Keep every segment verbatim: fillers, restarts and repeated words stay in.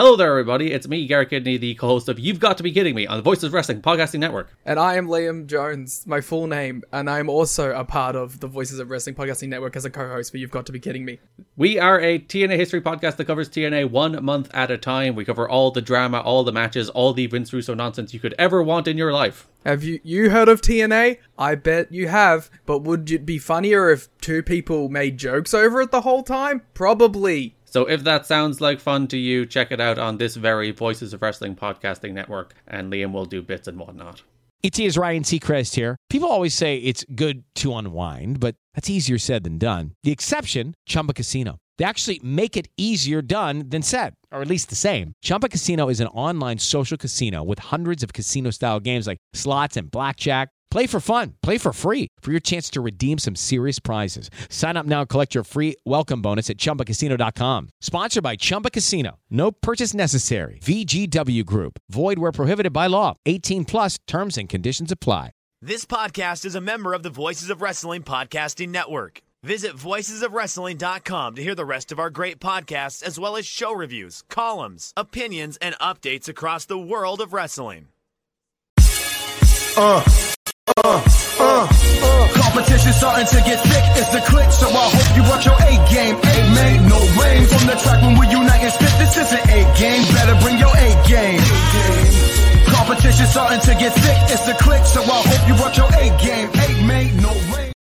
Hello there, everybody. It's me, Garrett Kidney, the co-host of You've Got to Be Kidding Me on the Voices of Wrestling Podcasting Network. And I am Liam Jones, my full name, and I am also a part of the Voices of Wrestling Podcasting Network as a co-host for You've Got to Be Kidding Me. We are a T N A history podcast that covers T N A one month at a time. We cover all the drama, all the matches, all the Vince Russo nonsense you could ever want in your life. Have you, you heard of T N A? I bet you have, but would it be funnier if two people made jokes over it the whole time? Probably. So if that sounds like fun to you, check it out on this very Voices of Wrestling Podcasting Network, and Liam will do bits and whatnot. It is Ryan Seacrest here. People always say it's good to unwind, but that's easier said than done. The exception, Chumba Casino. They actually make it easier done than said, or at least the same. Chumba Casino is an online social casino with hundreds of casino-style games like slots and blackjack. Play for fun. Play for free for your chance to redeem some serious prizes. Sign up now and collect your free welcome bonus at Chumba Casino dot com. Sponsored by Chumba Casino. No purchase necessary. V G W Group. Void where prohibited by law. eighteen plus terms and conditions apply. This podcast is a member of the Voices of Wrestling Podcasting Network. Visit voices of wrestling dot com to hear the rest of our great podcasts, as well as show reviews, columns, opinions, and updates across the world of wrestling. Uh. Uh, uh, uh, competition starting to get thick, it's the click, so I hope you watch your A-game. A-man, no rain from the track when we unite and spit. This is an A-game, better bring your A-game. Competition starting to get thick, it's the click, so I hope you watch your A-game. A-man, no rain.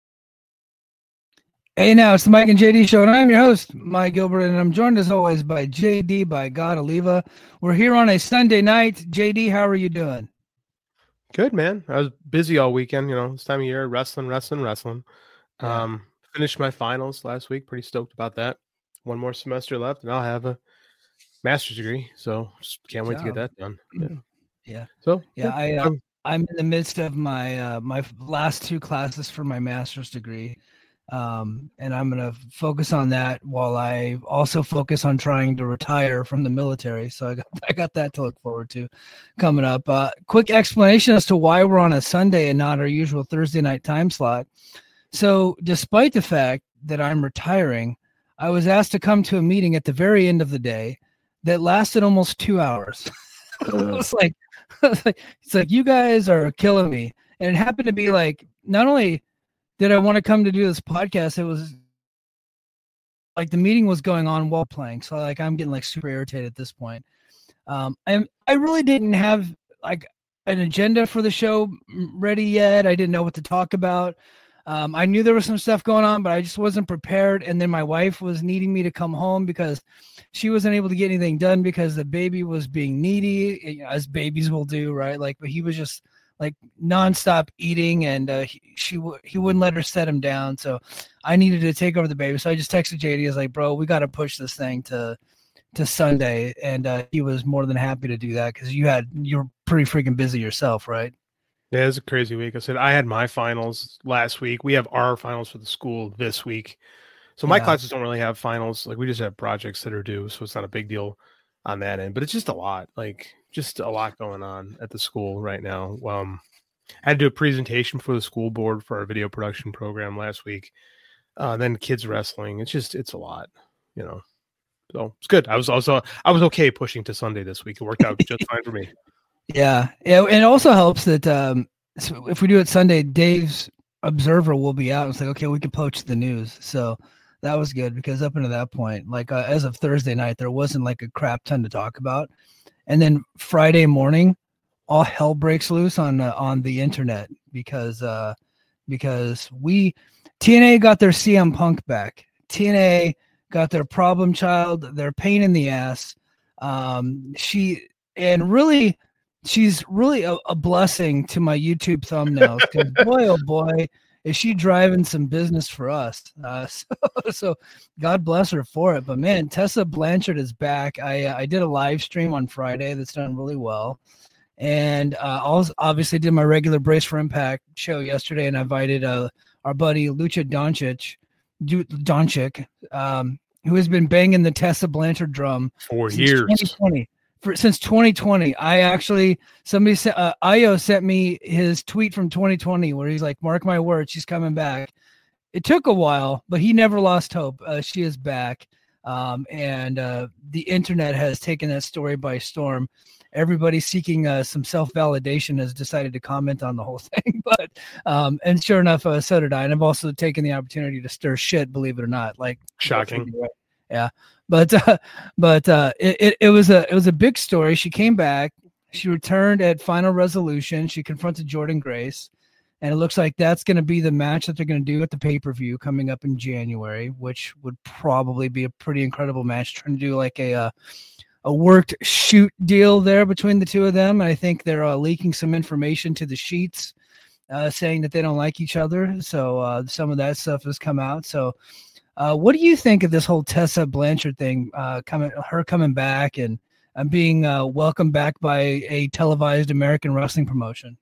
Hey now, it's the Mike and J D show, and I'm your host, Mike Gilbert, and I'm joined as always by J D, by God Oliva. We're here on a Sunday night. J D, how are you doing? Good, man. I was busy all weekend, you know, this time of year, wrestling, wrestling, wrestling. Yeah. Um, finished my finals last week. Pretty stoked about that. One more semester left, and I'll have a master's degree. So just can't wait to get that done. Yeah. Yeah. So yeah, I uh, I'm in the midst of my uh, my last two classes for my master's degree. Um, and I'm going to focus on that while I also focus on trying to retire from the military. So I got, I got that to look forward to coming up. Uh, quick explanation as to why we're on a Sunday and not our usual Thursday night time slot. So despite the fact that I'm retiring, I was asked to come to a meeting at the very end of the day that lasted almost two hours. It was like, it's like, it's like, you guys are killing me. And it happened to be like, not only did I want to come to do this podcast, it was like the meeting was going on while playing. So like, I'm getting like super irritated at this point. Um, I I really didn't have like an agenda for the show ready yet. I didn't know what to talk about. Um, I knew there was some stuff going on, but I just wasn't prepared. And then my wife was needing me to come home because she wasn't able to get anything done because the baby was being needy, you know, as babies will do, right? Like, but he was just like nonstop eating, and uh, he, she w- he wouldn't let her set him down. So I needed to take over the baby. So I just texted J D. I was like, bro, we got to push this thing to to Sunday. And uh, he was more than happy to do that because you had you were pretty freaking busy yourself, right? Yeah, it was a crazy week. I said I had my finals last week. We have our finals for the school this week. So my yeah. classes don't really have finals. Like we just have projects that are due. So it's not a big deal on that end, but it's just a lot, like just a lot going on at the school right now. Um, I had to do a presentation for the school board for our video production program last week. Uh, then kids wrestling. It's just, it's a lot, you know, so it's good. I was also, I was okay pushing to Sunday this week. It worked out just fine for me. Yeah. Yeah. And it also helps that um, so if we do it Sunday, Dave's Observer will be out. It's like, okay, we can poach the news. So that was good because up until that point, like uh, as of Thursday night, there wasn't like a crap ton to talk about. And then Friday morning, all hell breaks loose on uh, on the internet because uh, because we T N A got their C M Punk back. T N A got their problem child, their pain in the ass. Um, she and really, she's really a, a blessing to my YouTube thumbnails because boy, oh boy, is she driving some business for us. Uh, so, so God bless her for it. But man, Tessa Blanchard is back. I uh, I did a live stream on Friday that's done really well. And uh, also obviously did my regular Brace for Impact show yesterday, and I invited uh, our buddy Lucha Doncic, Doncic, um, who has been banging the Tessa Blanchard drum for since years. twenty twenty. For, since twenty twenty, I actually somebody said uh, Io sent me his tweet from twenty twenty where he's like, "Mark my words, she's coming back." It took a while, but he never lost hope. Uh, she is back. Um, and uh, the internet has taken that story by storm. Everybody seeking uh, some self-validation has decided to comment on the whole thing. But um, and sure enough, uh, so did I. And I've also taken the opportunity to stir shit, believe it or not. Like shocking. Yeah. But uh, but uh, it, it, it was a it was a big story. She came back. She returned at Final Resolution. She confronted Jordynne Grace. And it looks like that's going to be the match that they're going to do at the pay-per-view coming up in January, which would probably be a pretty incredible match. Trying to do like a uh, a worked shoot deal there between the two of them. And I think they're uh, leaking some information to the sheets, uh, saying that they don't like each other. So uh, some of that stuff has come out. So uh, what do you think of this whole Tessa Blanchard thing, uh, coming, her coming back and, and being uh, welcomed back by a televised American wrestling promotion?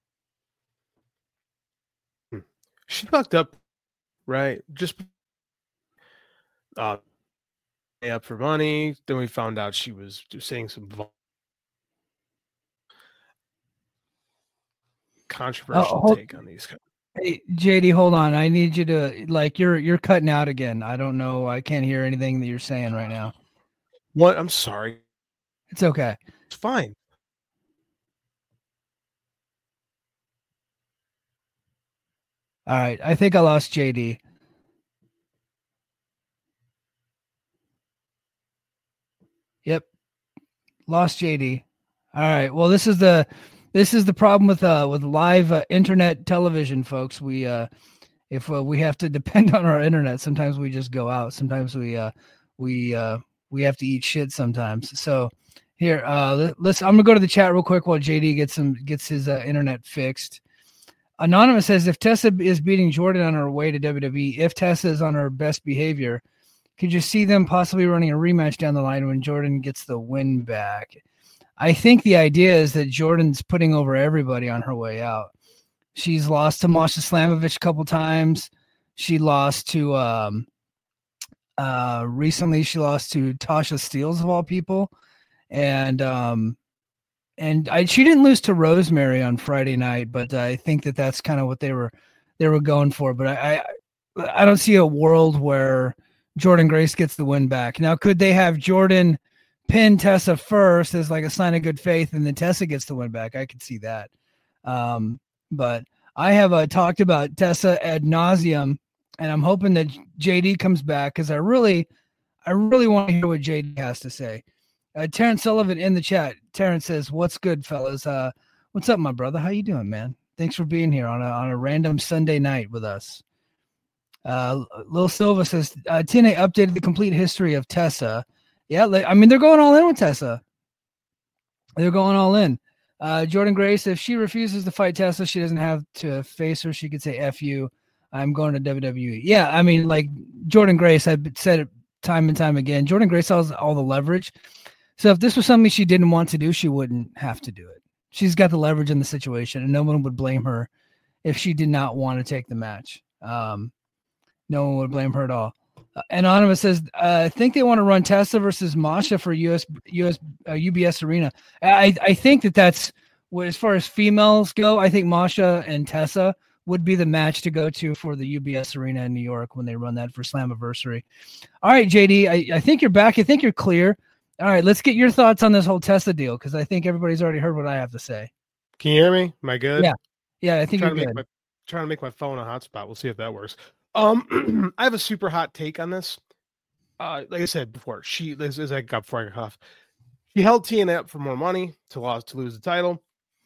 She fucked up, right? Just uh, up for money. Then we found out she was saying some controversial oh, take on these. Hey, J D, hold on. I need you to, like, you're you're cutting out again. I don't know. I can't hear anything that you're saying right now. What? I'm sorry. It's okay. It's fine. All right. I think I lost J D. Yep. Lost J D. All right. Well, this is the this is the problem with uh with live uh, internet television, folks. We uh if uh, we have to depend on our internet, sometimes we just go out. Sometimes we uh we uh we have to eat shit sometimes. So here, uh let's I'm going to go to the chat real quick while J D gets some gets his uh, internet fixed. Anonymous says, if Tessa is beating Jordynne on her way to W W E, if Tessa is on her best behavior, could you see them possibly running a rematch down the line when Jordynne gets the win back? I think the idea is that Jordynne's putting over everybody on her way out. She's lost to Masha Slamovich a couple times. She lost to, um, uh, recently she lost to Tasha Steelz of all people. And, um, And I, she didn't lose to Rosemary on Friday night, but I think that that's kind of what they were they were going for. But I, I I don't see a world where Jordynne Grace gets the win back. Now, could they have Jordynne pin Tessa first as like a sign of good faith, and then Tessa gets the win back? I could see that. Um, but I have uh, talked about Tessa ad nauseum, and I'm hoping that J D comes back because I really, I really want to hear what J D has to say. Uh, Terrence Sullivan in the chat. Terrence says, "What's good, fellas? Uh, what's up, my brother? How you doing, man? Thanks for being here on a on a random Sunday night with us." Uh, Lil Silva says, uh, "T N A updated the complete history of Tessa." Yeah, I mean they're going all in with Tessa. They're going all in. Uh, Jordynne Grace, if she refuses to fight Tessa, she doesn't have to face her. She could say "F you, I'm going to W W E." Yeah, I mean, like Jordynne Grace, I've said it time and time again. Jordynne Grace has all the leverage. So if this was something she didn't want to do, she wouldn't have to do it. She's got the leverage in the situation, and no one would blame her if she did not want to take the match. Um, no one would blame her at all. Uh, Anonymous says, uh, I think they want to run Tessa versus Masha for U S U S uh, U B S Arena. I, I think that that's, as far as females go, I think Masha and Tessa would be the match to go to for the U B S Arena in New York when they run that for Slammiversary. All right, J D, I, I think you're back. I think you're clear. All right, let's get your thoughts on this whole Tessa deal because I think everybody's already heard what I have to say. Can you hear me? Am I good? Yeah, yeah, I think trying you're to good. make my, trying to make my phone a hotspot. We'll see if that works. Um, I have a super hot take on this. Uh, like I said before, she as, as I got before I got off, she held T N A up for more money to lose to lose the title.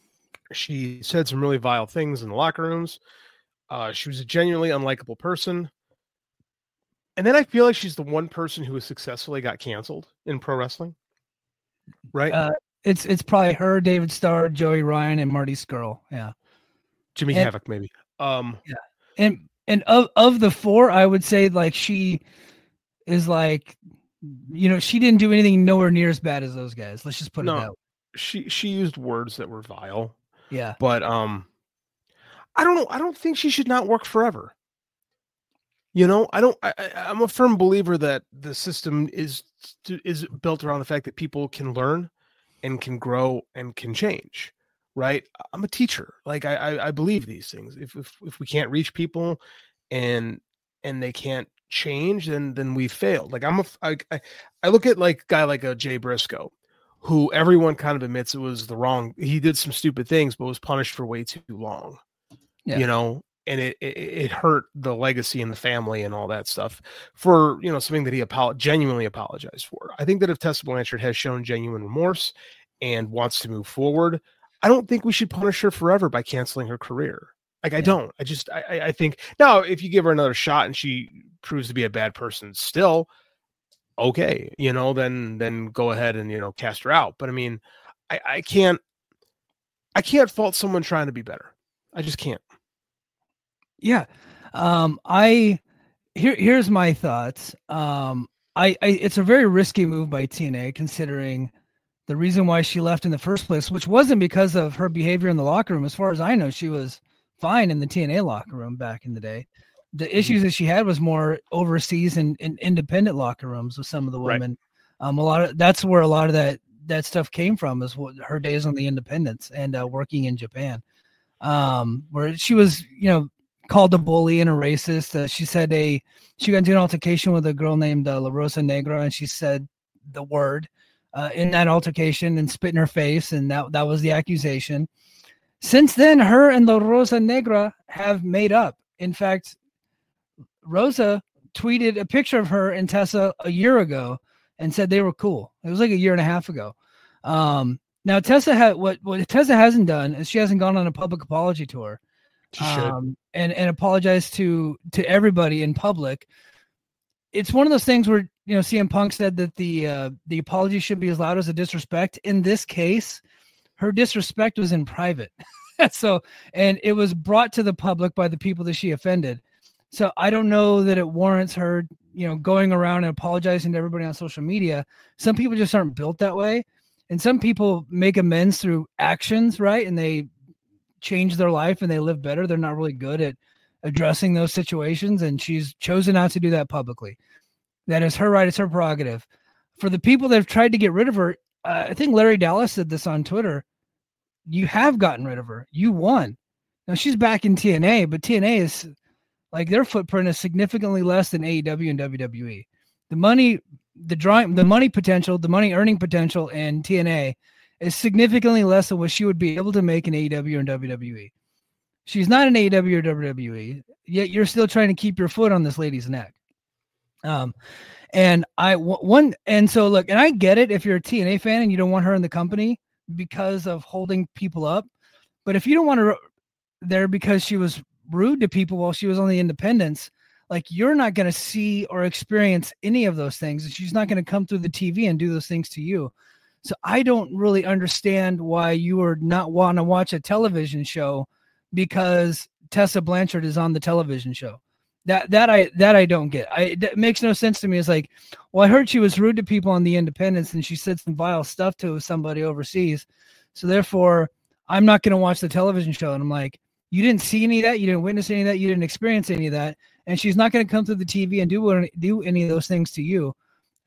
She said some really vile things in the locker rooms. Uh, she was a genuinely unlikable person. And then I feel like she's the one person who has successfully got canceled in pro wrestling. Right? Uh, it's it's probably her, David Starr, Joey Ryan, and Marty Scurll. Yeah. Jimmy and, Havoc, maybe. Um, yeah. And and of, of the four, I would say like she is like, you know, she didn't do anything nowhere near as bad as those guys. Let's just put no, it that way. She she used words that were vile. Yeah. But um I don't know. I don't think she should not work forever. You know, I don't. I, I'm a firm believer that the system is is built around the fact that people can learn, and can grow and can change. Right? I'm a teacher. Like I, I, I believe these things. If, if if we can't reach people, and and they can't change, then then we failed. Like I'm a I, I, I look at like a guy like a Jay Briscoe, who everyone kind of admits it was the wrong. He did some stupid things, but was punished for way too long. Yeah. You know, and it, it it hurt the legacy and the family and all that stuff for, you know, something that he apo- genuinely apologized for. I think that if Tessa Blanchard has shown genuine remorse and wants to move forward, I don't think we should punish her forever by canceling her career. Like, I yeah. don't. I just, I, I think, now, if you give her another shot and she proves to be a bad person still, okay, you know, then, then go ahead and, you know, cast her out. But I mean, I, I can't, I can't fault someone trying to be better. I just can't. Yeah. Um, I, here, here's my thoughts. Um, I, I, it's a very risky move by T N A, considering the reason why she left in the first place, which wasn't because of her behavior in the locker room. As far as I know, she was fine in the T N A locker room back in the day. The mm-hmm. issues that she had was more overseas and in, in independent locker rooms with some of the women. Right. Um, a lot of that's where a lot of that that stuff came from, is what her days on the independents and uh, working in Japan, um, where she was, you know, called a bully and a racist. Uh, she said a she got into an altercation with a girl named uh, La Rosa Negra, and she said the word uh, in that altercation and spit in her face, and that that was the accusation. Since then, her and La Rosa Negra have made up. In fact, Rosa tweeted a picture of her and Tessa a year ago and said they were cool. It was like a year and a half ago. Um, now, Tessa had what, what Tessa hasn't done is she hasn't gone on a public apology tour um, and, and apologized to, to everybody in public. It's one of those things where, you know, C M Punk said that the, uh, the apology should be as loud as the disrespect. In this case, her disrespect was in private. So, and it was brought to the public by the people that she offended. So I don't know that it warrants her, you know, going around and apologizing to everybody on social media. Some people just aren't built that way. And some people make amends through actions, right? And they change their life and they live better. They're not really good at addressing those situations. And she's chosen not to do that publicly. That is her right. It's her prerogative. For the people that have tried to get rid of her, uh, I think Larry Dallas said this on Twitter. You have gotten rid of her. You won. Now she's back in T N A, but T N A is like, their footprint is significantly less than A E W and W W E. The money, the drawing, the money potential, the money earning potential in T N A is significantly less than what she would be able to make in A E W and W W E. She's not in A E W or W W E, yet you're still trying to keep your foot on this lady's neck. Um, and I one and so look, and I get it if you're a T N A fan and you don't want her in the company because of holding people up, but if you don't want her there because she was rude to people while she was on the independents, like, you're not going to see or experience any of those things, and she's not going to come through the T V and do those things to you. So I don't really understand why you would not want to watch a television show because Tessa Blanchard is on the television show. That that I that I don't get. I that makes no sense to me. It's like, well, I heard she was rude to people on the independents and she said some vile stuff to somebody overseas, so therefore I'm not going to watch the television show. And I'm like, you didn't see any of that, you didn't witness any of that, you didn't experience any of that, and she's not going to come through the T V and do do any of those things to you.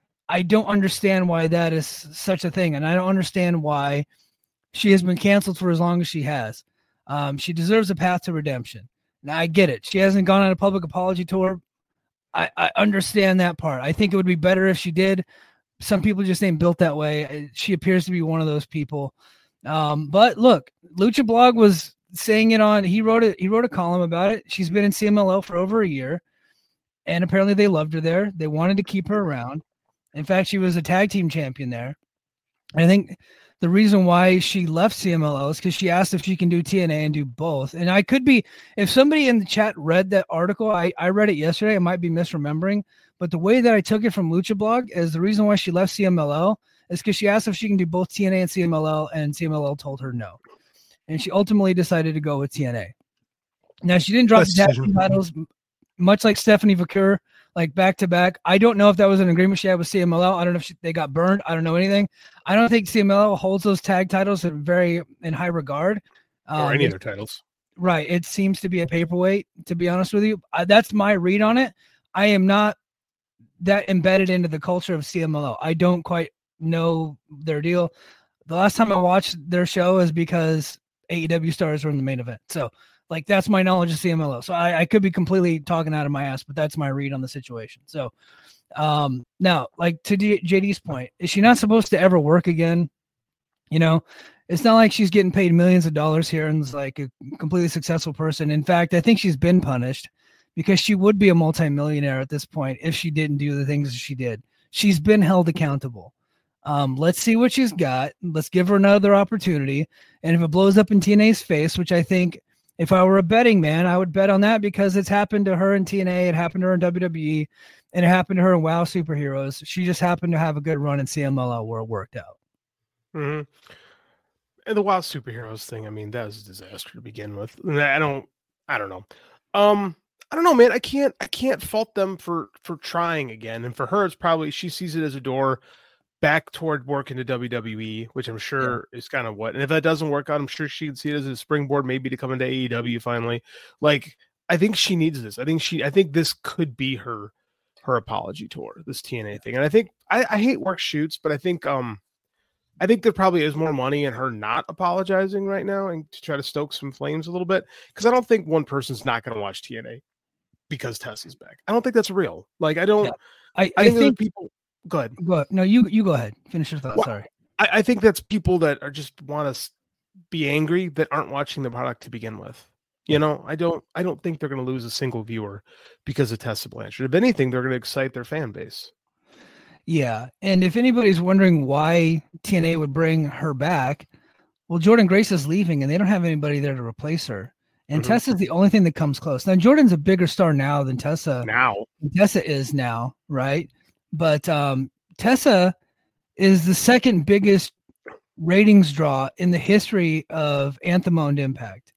I don't understand why that is such a thing, and I don't understand why she has been canceled for as long as she has. Um, she deserves a path to redemption. Now, I get it. She hasn't gone on a public apology tour. I, I understand that part. I think it would be better if she did. Some people just ain't built that way. She appears to be one of those people. Um, but look, Lucha Blog was saying it on, he wrote it. He wrote a column about it. She's been in C M L L for over a year, and apparently they loved her there. They wanted to keep her around. In fact, she was a tag team champion there. And I think the reason why she left C M L L is because she asked if she can do T N A and do both. And I could be, if somebody in the chat read that article, I, I read it yesterday, I might be misremembering, but the way that I took it from Lucha Blog is the reason why she left C M L L is because she asked if she can do both T N A and C M L L, and C M L L told her no. And she ultimately decided to go with T N A. Now, she didn't drop the tag team titles, much like Stephanie Vaquer, like back to back. I don't know if that was an agreement she had with C M L L. I don't know if she, they got burned. I don't know anything. I don't think C M L L holds those tag titles in very in high regard. Um, or any other titles. Right. It seems to be a paperweight, to be honest with you. Uh, that's my read on it. I am not that embedded into the culture of C M L L. I don't quite know their deal. The last time I watched their show is because A E W stars were in the main event. So Like, that's my knowledge of C M L L. So I, I could be completely talking out of my ass, but that's my read on the situation. So um, now, like to D- J D's point, is she not supposed to ever work again? You know, it's not like she's getting paid millions of dollars here and is like a completely successful person. In fact, I think she's been punished because she would be a multimillionaire at this point if she didn't do the things she did. She's been held accountable. Um, let's see what she's got. Let's give her another opportunity. And if it blows up in T N A's face, which I think if I were a betting man, I would bet on that because it's happened to her in T N A, it happened to her in W W E, and it happened to her in WoW Superheroes. She just happened to have a good run in C M L L where it worked out. Mm-hmm. And the WoW Superheroes thing, I mean, that was a disaster to begin with. I don't, I don't know. Um, I don't know, man. I can't, I can't fault them for for trying again. And for her, it's probably she sees it as a door back toward work into W W E, which I'm sure yeah. is kind of what. And if that doesn't work out, I'm sure she can see it as a springboard, maybe to come into A E W finally. Like, I think she needs this. I think she, I think this could be her, her apology tour, this T N A thing. And I think I, I hate work shoots, but I think, um, I think there probably is more money in her not apologizing right now and to try to stoke some flames a little bit. Because I don't think one person's not going to watch T N A because Tessa's back. I don't think that's real. Like, I don't. Yeah. I, I, I think, think people. Go ahead. Go ahead. No, you you go ahead. Finish your thought. Well, Sorry. I, I think that's people that are just want to be angry that aren't watching the product to begin with. You know, I don't. I don't think they're going to lose a single viewer because of Tessa Blanchard. If anything, they're going to excite their fan base. Yeah, and if anybody's wondering why T N A would bring her back, well, Jordynne Grace is leaving, and they don't have anybody there to replace her. And mm-hmm. Tessa's the only thing that comes close. Now, Jordan's a bigger star now than Tessa. Now, Tessa is now, right? But um, Tessa is the second biggest ratings draw in the history of Anthem owned Impact,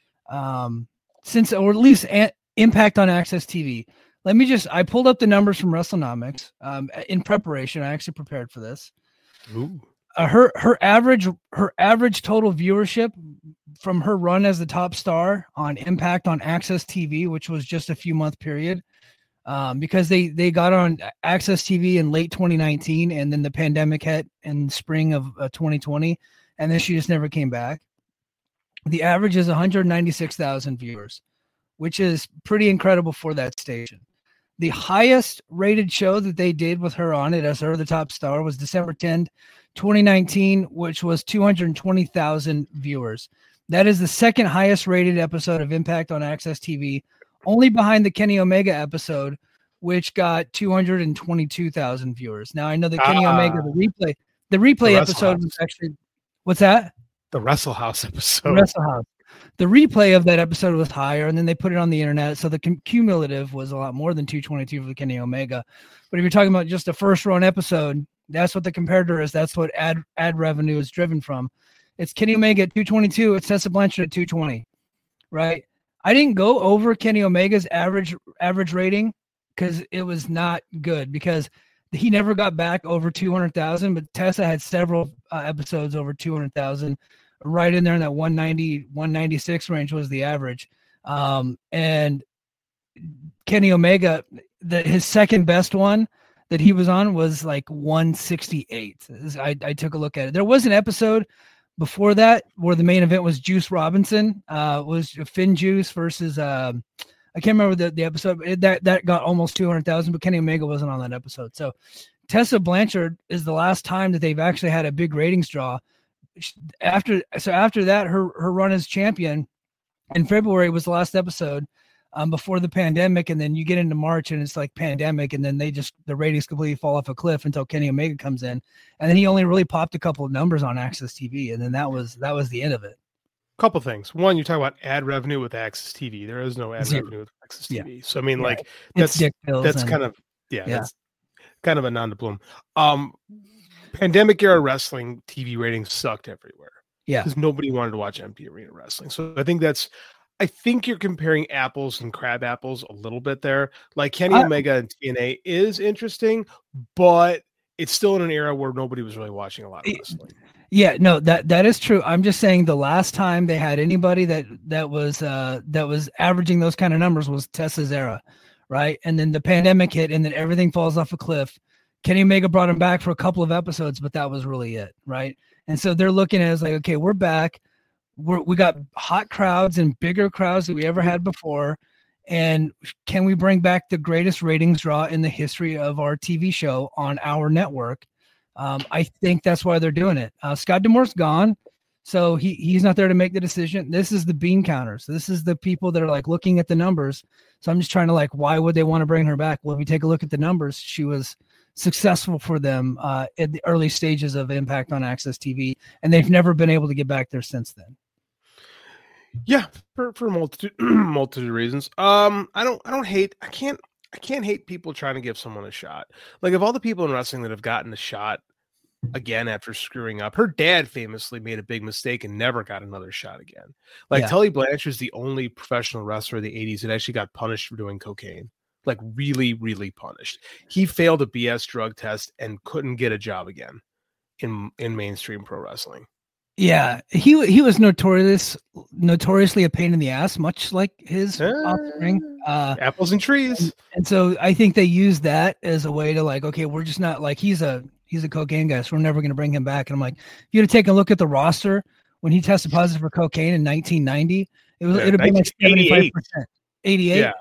um, since or at least an- Impact on Access T V. Let me just, I pulled up the numbers from WrestleNomics um, in preparation. I actually prepared for this. Ooh. Uh, her her average her average total viewership from her run as the top star on Impact on Access T V, which was just a few month period, um, because they they got on Access T V in late twenty nineteen, and then the pandemic hit in spring of uh, twenty twenty, and then she just never came back. The average is one hundred ninety-six thousand viewers, which is pretty incredible for that station. The highest rated show that they did with her on it as her the top star was December tenth, twenty nineteen, which was two hundred twenty thousand viewers. That is the second highest rated episode of Impact on Access T V, only behind the Kenny Omega episode, which got two hundred twenty-two thousand viewers. Now, I know that Kenny uh, Omega, the replay, the replay the episode was actually, what's that? The Wrestle House episode. The Wrestle House. The replay of that episode was higher, and then they put it on the internet, so the cum- cumulative was a lot more than two twenty-two for the Kenny Omega. But if you're talking about just a first-run episode, that's what the comparator is. That's what ad ad revenue is driven from. It's Kenny Omega at two twenty-two. It's Tessa Blanchard at two twenty, right? I didn't go over Kenny Omega's average average rating because it was not good because he never got back over two hundred thousand, but Tessa had several uh, episodes over two hundred thousand. Right in there in that one ninety, one ninety-six range was the average. Um, and Kenny Omega, the, his second best one that he was on was like one sixty-eight. I, I took a look at it. There was an episode before that where the main event was Juice Robinson, uh, was Finn Juice versus, uh, I can't remember the, the episode, but it, that, that got almost two hundred thousand, but Kenny Omega wasn't on that episode. So Tessa Blanchard is the last time that they've actually had a big ratings draw. After so after that, her her run as champion in February was the last episode um, before the pandemic, and then you get into March and it's like pandemic, and then they just the ratings completely fall off a cliff until Kenny Omega comes in, and then he only really popped a couple of numbers on Access T V, and then that was that was the end of it. Couple things. One, you talk about ad revenue with Access T V. There is no ad Zero. revenue with Access T V. Yeah. So I mean, like yeah. that's that's and, kind of yeah, yeah, that's kind of a non-diploma. Um. Pandemic era wrestling T V ratings sucked everywhere. Yeah. Because nobody wanted to watch empty arena wrestling. So I think that's, I think you're comparing apples and crab apples a little bit there. Like Kenny I, Omega and T N A is interesting, but it's still in an era where nobody was really watching a lot of wrestling. Yeah, no, that, that is true. I'm just saying the last time they had anybody that, that was, uh, that was averaging those kind of numbers was Tessa's era. Right. And then the pandemic hit and then everything falls off a cliff. Kenny Omega brought him back for a couple of episodes, but that was really it, right? And so they're looking at it as like, okay, we're back. we're, we got hot crowds and bigger crowds than we ever had before. And can we bring back the greatest ratings draw in the history of our T V show on our network? Um, I think that's why they're doing it. Uh, Scott D'Amore's gone, so he he's not there to make the decision. This is the bean counters. This is the people that are like looking at the numbers. So I'm just trying to like, why would they want to bring her back? Well, if we take a look at the numbers, she was successful for them uh, at the early stages of Impact on Access T V, and they've never been able to get back there since then. Yeah, for for multitude multitude of reasons. Um, I don't I don't hate I can't I can't hate people trying to give someone a shot. Like of all the people in wrestling that have gotten a shot again after screwing up, her dad famously made a big mistake and never got another shot again. Like Yeah. Tully Blanchard is the only professional wrestler of the eighties that actually got punished for doing cocaine. Like really, really punished. He failed a B S drug test and couldn't get a job again in in mainstream pro wrestling. Yeah, he he was notorious, notoriously a pain in the ass, much like his Uh, offspring. Uh, Apples and trees. and, and so I think they use that as a way to like, okay, we're just not like he's a he's a cocaine guy, so we're never going to bring him back. And I'm like, if you had to take a look at the roster when he tested positive for cocaine in nineteen ninety, it was Yeah, it'd have been like seventy-five percent, eighty-eight. Yeah.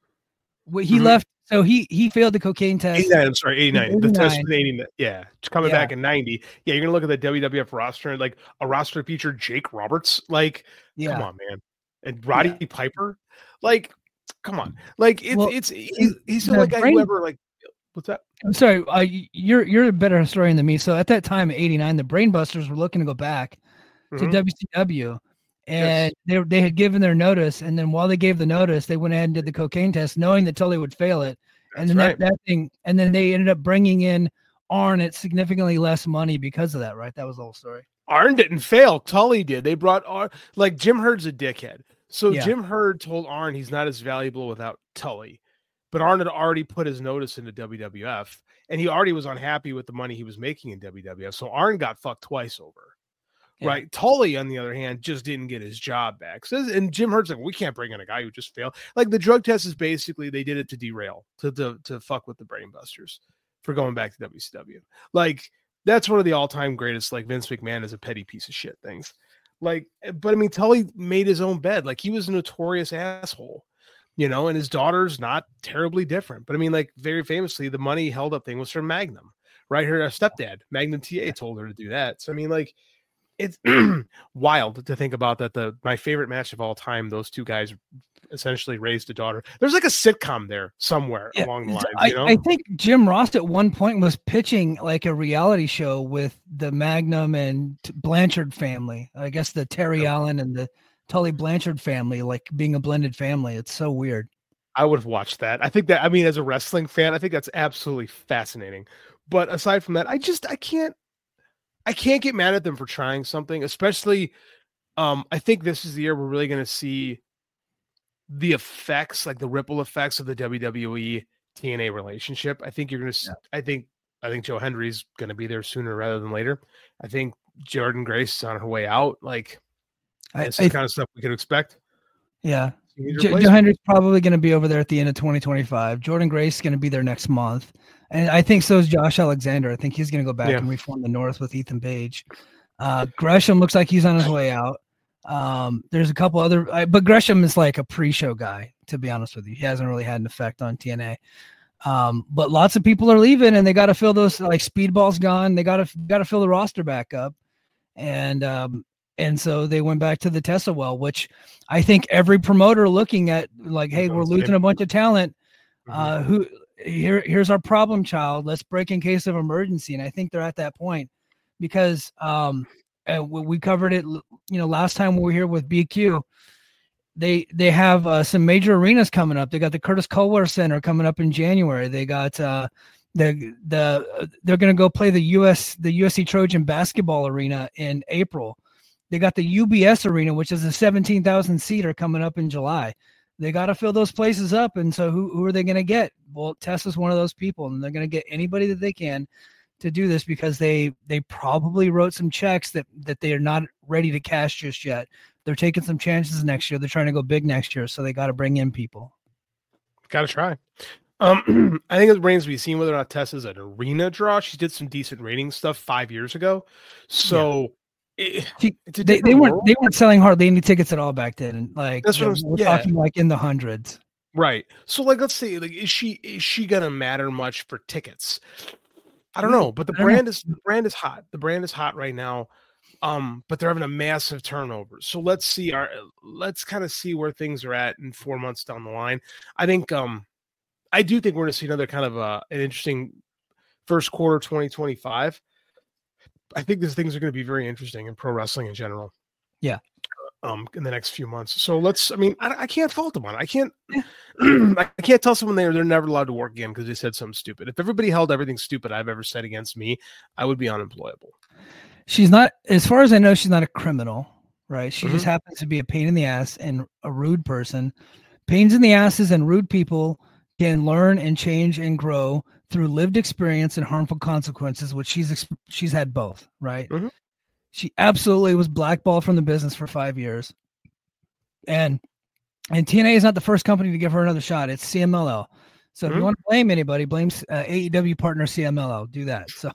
Well, he Mhm. left, so he he failed the cocaine test. eighty-nine, I'm sorry, eighty-nine. The test eighty-nine. was eighty-nine. Yeah, coming Yeah. back in ninety. Yeah, you're gonna look at the W W F roster and like a roster feature Jake Roberts. Like, Yeah. come on, man. And Roddy Piper. Like, come on. Like it's Well, it's he's he's the like brain- whoever like what's that? I'm sorry, uh, you're you're a better historian than me. So at that time, eighty-nine, the Brainbusters were looking to go back to Mhm. W C W, and Yes. they they had given their notice, and then while they gave the notice, they went ahead and did the cocaine test, knowing that Tully would fail it, and That's then right. that, that thing, and then they ended up bringing in Arn at significantly less money because of that. Right, that was the whole story. Arn didn't fail. Tully did. They brought Arn, like Jim Herd's a dickhead. So Yeah. Jim Herd told Arn he's not as valuable without Tully. But Arn had already put his notice into W W F, and he already was unhappy with the money he was making in W W F. So Arn got fucked twice over. Yeah. Right. Tully, on the other hand, just didn't get his job back. So, and Jim Herd's like, we can't bring in a guy who just failed. Like the drug test is basically they did it to derail, to to, to fuck with the Brainbusters for going back to W C W. Like that's one of the all-time greatest, like Vince McMahon is a petty piece of shit things. Like, but I mean, Tully made his own bed. Like he was a notorious asshole, you know, and his daughter's not terribly different. But I mean, like very famously, the money held up thing was from Magnum, right? Her stepdad, Magnum T A, told her to do that. So I mean, like, it's wild to think about that. The my favorite match of all time, those two guys essentially raised a daughter. There's like a sitcom there somewhere Yeah, along the lines, I, you know? I think Jim Ross at one point was pitching like a reality show with the Magnum and Blanchard family. I guess the Terry Allen and the Tully Blanchard family, like being a blended family. It's so weird. I would have watched that. I think that, I mean, as a wrestling fan, I think that's absolutely fascinating. But aside from that, I just, I can't, I can't get mad at them for trying something, especially, um, I think this is the year we're really going to see the effects, like the ripple effects of the W W E T N A relationship. I think you're going to, yeah. I think, I think Joe Hendry's going to be there sooner rather than later. I think Jordan Grace is on her way out. Like, I, it's I, the kind of stuff we could expect. Yeah. Joe Hendry's probably going to be over there at the end of twenty twenty-five. Jordan Grace is going to be there next month. And I think so is Josh Alexander. I think he's going to go back yeah. and reform the North with Ethan Page. Uh, Gresham looks like he's on his way out. Um, there's a couple other, uh, but Gresham is like a pre-show guy, to be honest with you. He hasn't really had an effect on T N A. Um, but lots of people are leaving, and they got to fill those, like Speedball's gone. They got to got to fill the roster back up. And um, and so they went back to the Tessa well, which I think every promoter looking at like, hey, we're losing a bunch of talent. Uh, who here? Here's our problem child. Let's break in case of emergency. And I think they're at that point because um, and we covered it. You know, last time we were here with B Q, they they have uh, some major arenas coming up. They got the Curtis Culware Center coming up in January. They got uh, the the uh, they're going to go play the U S the U S C Trojan basketball arena in April. They got the U B S arena, which is a seventeen thousand seater, coming up in July. They got to fill those places up. And so who, who are they going to get? Well, Tessa's one of those people, and they're going to get anybody that they can to do this because they they probably wrote some checks that, that they are not ready to cash just yet. They're taking some chances next year. They're trying to go big next year. So they got to bring in people. Got to try. Um, I think it remains to be seen whether or not Tessa's an arena draw. She did some decent rating stuff five years ago. So it, She, it's a they, they different weren't world. they weren't selling hardly any tickets at all back then. Like That's what you I'm- know, we're yeah. talking like in the hundreds. Right. So like let's say like is she is she gonna matter much for tickets? I don't Mm, know, but the I don't brand is the brand is hot. The brand is hot right now. Um, but they're having a massive turnover. So let's see our let's kind of see where things are at in four months down the line. I think um I do think we're gonna see another kind of uh, an interesting first quarter twenty twenty-five. I think these things are gonna be very interesting in pro wrestling in general. Yeah. Um, in the next few months. So let's, I mean, I, I can't fault them on it. I can't, I can't tell someone they're, they're never allowed to work again because they said something stupid. If everybody held everything stupid I've ever said against me, I would be unemployable. She's not, as far as I know, she's not a criminal, right? She just Mhm. happens to be a pain in the ass and a rude person. Pains in the asses and rude people can learn and change and grow through lived experience and harmful consequences, which she's ex- she's had both, right? Mhm. She absolutely was blackballed from the business for five years, and and T N A is not the first company to give her another shot. It's C M L L. So if you Mhm. want to blame anybody, blame uh, A E W partner C M L L. Do that. So,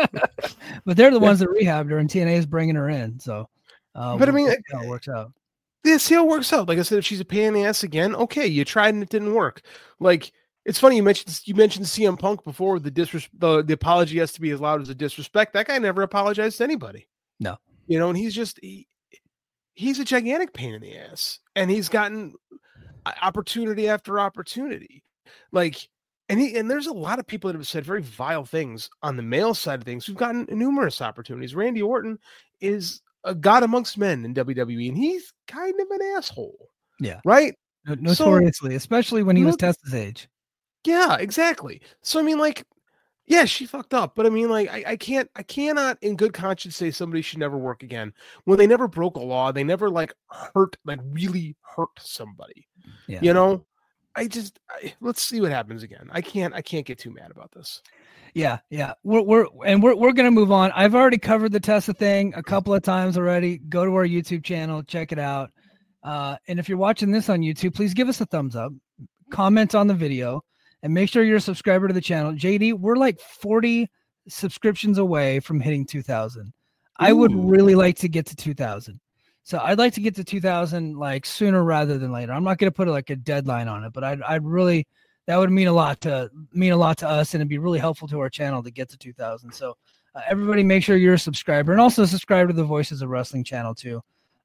but they're the Yeah. ones that rehabbed her, and T N A is bringing her in. So, uh, But I we'll mean, see how it works out. Yeah, see how it works out. Like I said, if she's a pain in the ass again, okay, you tried and it didn't work. Like it's funny you mentioned you mentioned C M Punk before. The disres- the, the apology has to be as loud as the disrespect. That guy never apologized to anybody. No. You know, and he's just he, he's a gigantic pain in the ass, and he's gotten opportunity after opportunity. Like, and he and there's a lot of people that have said very vile things on the male side of things who've gotten numerous opportunities. Randy Orton is a god amongst men in W W E, and he's kind of an asshole. Yeah. Right? No- Notoriously, especially when he was Look- Tessa's age. Yeah, exactly. So I mean, like, yeah, she fucked up, but I mean, like, I, I can't, I cannot, in good conscience, say somebody should never work again when they never broke a law, they never like hurt, like really hurt somebody. Yeah. You know, I just I, let's see what happens again. I can't, I can't get too mad about this. Yeah, yeah. We're we're and we're we're gonna move on. I've already covered the Tessa thing a couple of times already. Go to our YouTube channel, check it out. Uh, and if you're watching this on YouTube, please give us a thumbs up, comment on the video, and make sure you're a subscriber to the channel. J D, we're like forty subscriptions away from hitting two thousand. I would Ooh. really like to get to two thousand. So I'd like to get to two thousand like sooner rather than later. I'm not going to put like a deadline on it, but I'd I'd really that would mean a lot to mean a lot to us, and it'd be really helpful to our channel to get to two thousand. So uh, everybody, make sure you're a subscriber, and also subscribe to the Voices of Wrestling channel too.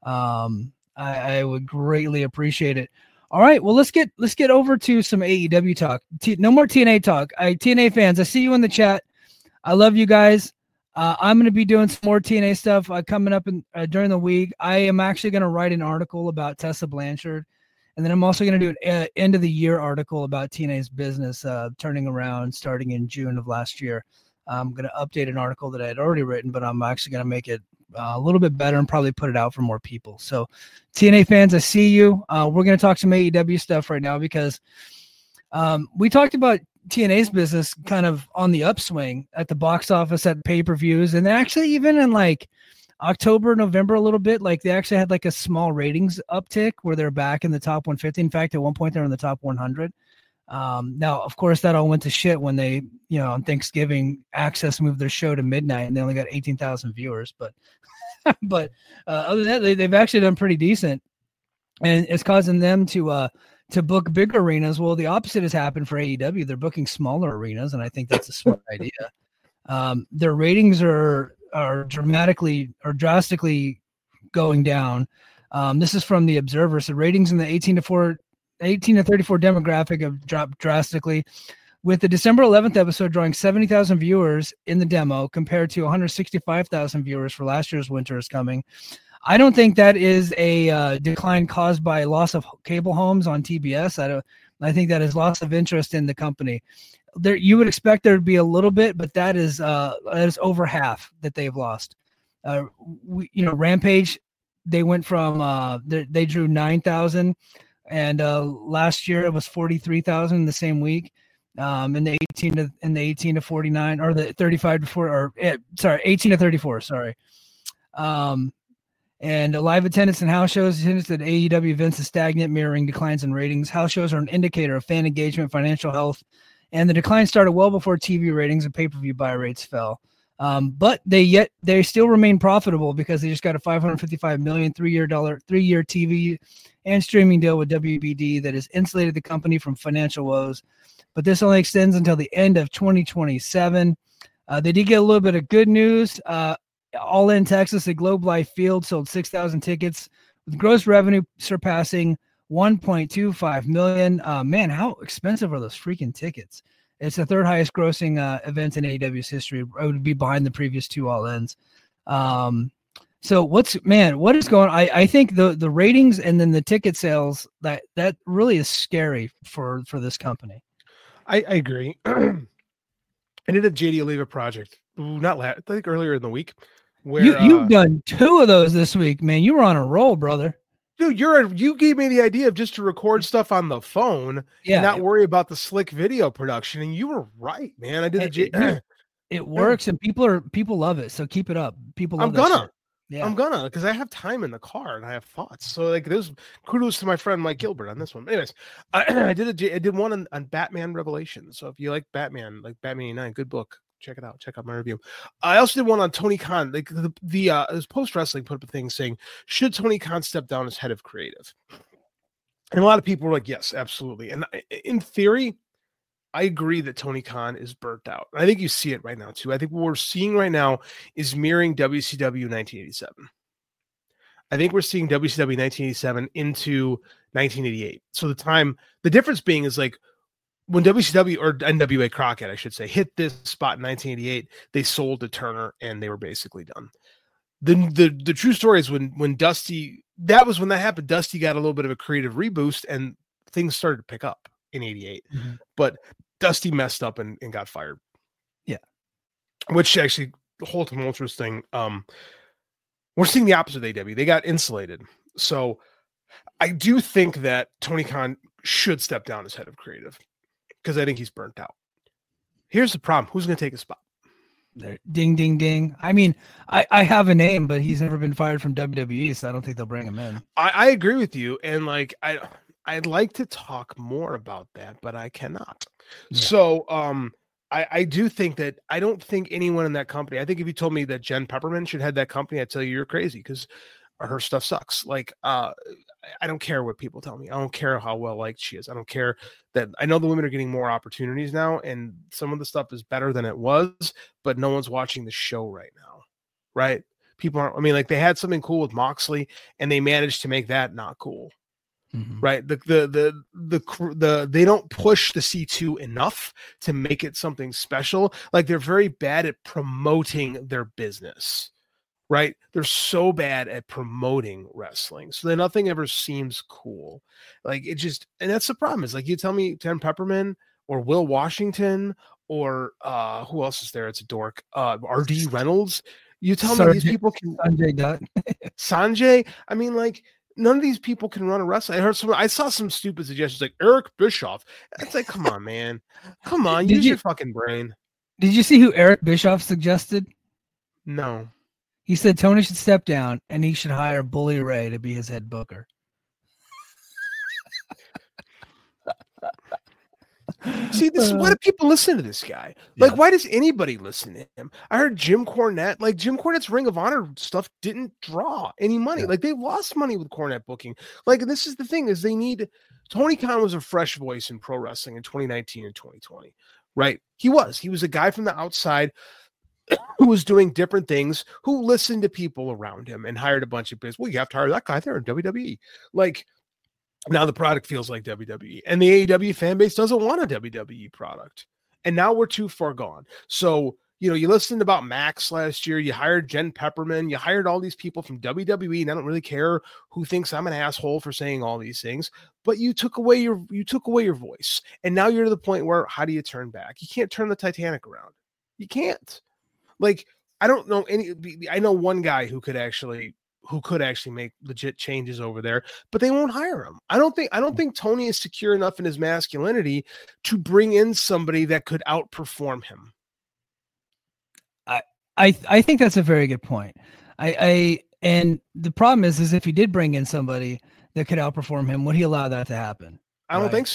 Um, I, I would greatly appreciate it. All right, well let's get let's get over to some A E W talk. T- no more T N A talk. I T N A fans, I see you in the chat. I love you guys. Uh, I'm going to be doing some more T N A stuff uh, coming up in, uh, during the week. I am actually going to write an article about Tessa Blanchard, and then I'm also going to do an uh, end of the year article about T N A's business uh, turning around starting in June of last year. I'm going to update an article that I had already written, but I'm actually going to make it uh, a little bit better and probably put it out for more people. So T N A fans, I see you. Uh, we're going to talk some A E W stuff right now because um, we talked about T N A's business kind of on the upswing at the box office, at pay-per-views, and actually even in like October, November a little bit, like they actually had like a small ratings uptick where they're back in the top one fifty. In fact, at one point they're in the top one hundred. Um, now, of course, that all went to shit when they, you know, on Thanksgiving, Access moved their show to midnight and they only got eighteen thousand viewers. But, but uh, other than that, they, they've actually done pretty decent, and it's causing them to uh to book big arenas. Well, the opposite has happened for A E W. They're booking smaller arenas, and I think that's a smart idea. Um, their ratings are are dramatically or drastically going down. Um, this is from the Observer. So ratings in the eighteen to four. eighteen to thirty-four demographic have dropped drastically, with the December eleventh episode drawing seventy thousand viewers in the demo compared to one hundred sixty-five thousand viewers for last year's Winter is Coming. I don't think that is a uh, decline caused by loss of cable homes on T B S. I don't. I think that is loss of interest in the company. There, you would expect there to be a little bit, but that is uh, that is over half that they've lost. Uh, we, you know, Rampage, they went from uh, they, they drew nine thousand. And uh, last year it was forty-three thousand in the same week. Um, in the eighteen to in the eighteen to forty-nine, or the thirty-five to four, or eh, sorry, eighteen to thirty-four. Sorry. Um, and live attendance and house shows attendance at A E W events is stagnant, mirroring declines in ratings. House shows are an indicator of fan engagement, financial health, and the decline started well before T V ratings and pay-per-view buy rates fell. Um, but they yet they still remain profitable because they just got a five hundred fifty-five million three-year dollar three-year T V and streaming deal with W B D that has insulated the company from financial woes. But this only extends until the end of twenty twenty-seven. Uh, they did get a little bit of good news. Uh, All in Texas at Globe Life Field sold six thousand tickets with gross revenue surpassing one point two five million. Uh, man, how expensive are those freaking tickets? It's the third highest grossing uh, event in A E W's history. It would be behind the previous two All Ins. Um, so what's man, what is going on? I, I think the, the ratings and then the ticket sales, that, that really is scary for, for this company. I, I agree. I did a J D Oliva project, not last, I think earlier in the week. Where you, you've uh, done two of those this week, man. You were on a roll, brother. Dude, you're a, you gave me the idea of just to record stuff on the phone Yeah, and not it- worry about the slick video production. And you were right, man. I did a It, J- it, it works and people are people love it. So keep it up. People love I'm that gonna. shit. Yeah. I'm gonna, because I have time in the car and I have thoughts. So like, there's kudos to my friend Mike Gilbert on this one. Anyways, I, I did a J- I did one on, on Batman Revelations. So if you like Batman, like Batman eighty-nine, good book. Check it out. Check out my review. I also did one on Tony Khan. Like the the uh, this Post Wrestling put up a thing saying, should Tony Khan step down as head of creative? And a lot of people were like, yes, absolutely. And in theory, I agree that Tony Khan is burnt out. I think you see it right now too. I think what we're seeing right now is mirroring W C W nineteen eighty-seven. I think we're seeing W C W nineteen eighty-seven into nineteen eighty-eight. So the time, the difference being is like when W C W or N W A Crockett, I should say, hit this spot in nineteen eighty-eight, they sold to Turner and they were basically done. The, the, the true story is when, when Dusty, that was when that happened. Dusty got a little bit of a creative reboost and things started to pick up in eighty-eight, Mm-hmm. but Dusty messed up and, and got fired. Yeah. Which actually, the whole tumultuous thing, um, we're seeing the opposite of A E W. They got insulated. So I do think that Tony Khan should step down as head of creative because I think he's burnt out. Here's the problem. Who's going to take his spot? There. Ding, ding, ding. I mean, I, I have a name, but he's never been fired from W W E, so I don't think they'll bring him in. I, I agree with you. And like, I, I'd like to talk more about that, but I cannot. Yeah. So, um, I, I do think that I don't think anyone in that company, I think if you told me that Jen Pepperman should head that company, I'd tell you you're crazy because her stuff sucks. Like, uh, I don't care what people tell me. I don't care how well liked she is. I don't care that I know the women are getting more opportunities now, and some of the stuff is better than it was, but no one's watching the show right now, right? People aren't. I mean, like they had something cool with Moxley, and they managed to make that not cool, Mm-hmm. right? The the the the the they don't push the C two enough to make it something special. Like they're very bad at promoting their business. Right? They're so bad at promoting wrestling. So that nothing ever seems cool. Like it just, and that's the problem is like, you tell me Jen Pepperman or Will Washington or uh, who else is there? It's a dork. Uh, R D Reynolds. You tell Sanjay, me these people can, Sanjay Dutt. Sanjay. I mean, like none of these people can run a wrestling. I heard some, I saw some stupid suggestions like Eric Bischoff. It's like, come on, man. Come on. Did Use you- your fucking brain. Did you see who Eric Bischoff suggested? No. He said Tony should step down and he should hire Bully Ray to be his head booker. See, this is why do people listen to this guy? Like, why does anybody listen to him? I heard Jim Cornette, like Jim Cornette's Ring of Honor stuff didn't draw any money. Yeah. Like they lost money with Cornette booking. Like, and this is the thing is they need Tony Khan was a fresh voice in pro wrestling in twenty nineteen and twenty twenty, right? He was. He was a guy from the outside who was doing different things, who listened to people around him and hired a bunch of business. Well, you have to hire that guy there in W W E. Like now the product feels like W W E and the A E W fan base doesn't want a W W E product. And now we're too far gone. So, you know, you listened about Max last year, you hired Jen Pepperman, you hired all these people from W W E, and I don't really care who thinks I'm an asshole for saying all these things, but you took away your, you took away your voice. And now you're to the point where, how do you turn back? You can't turn the Titanic around. You can't. Like, I don't know any, I know one guy who could actually, who could actually make legit changes over there, but they won't hire him. I don't think, I don't think Tony is secure enough in his masculinity to bring in somebody that could outperform him. I, I, I think that's a very good point. I, I, and the problem is, is if he did bring in somebody that could outperform him, would he allow that to happen? I don't Right. think so.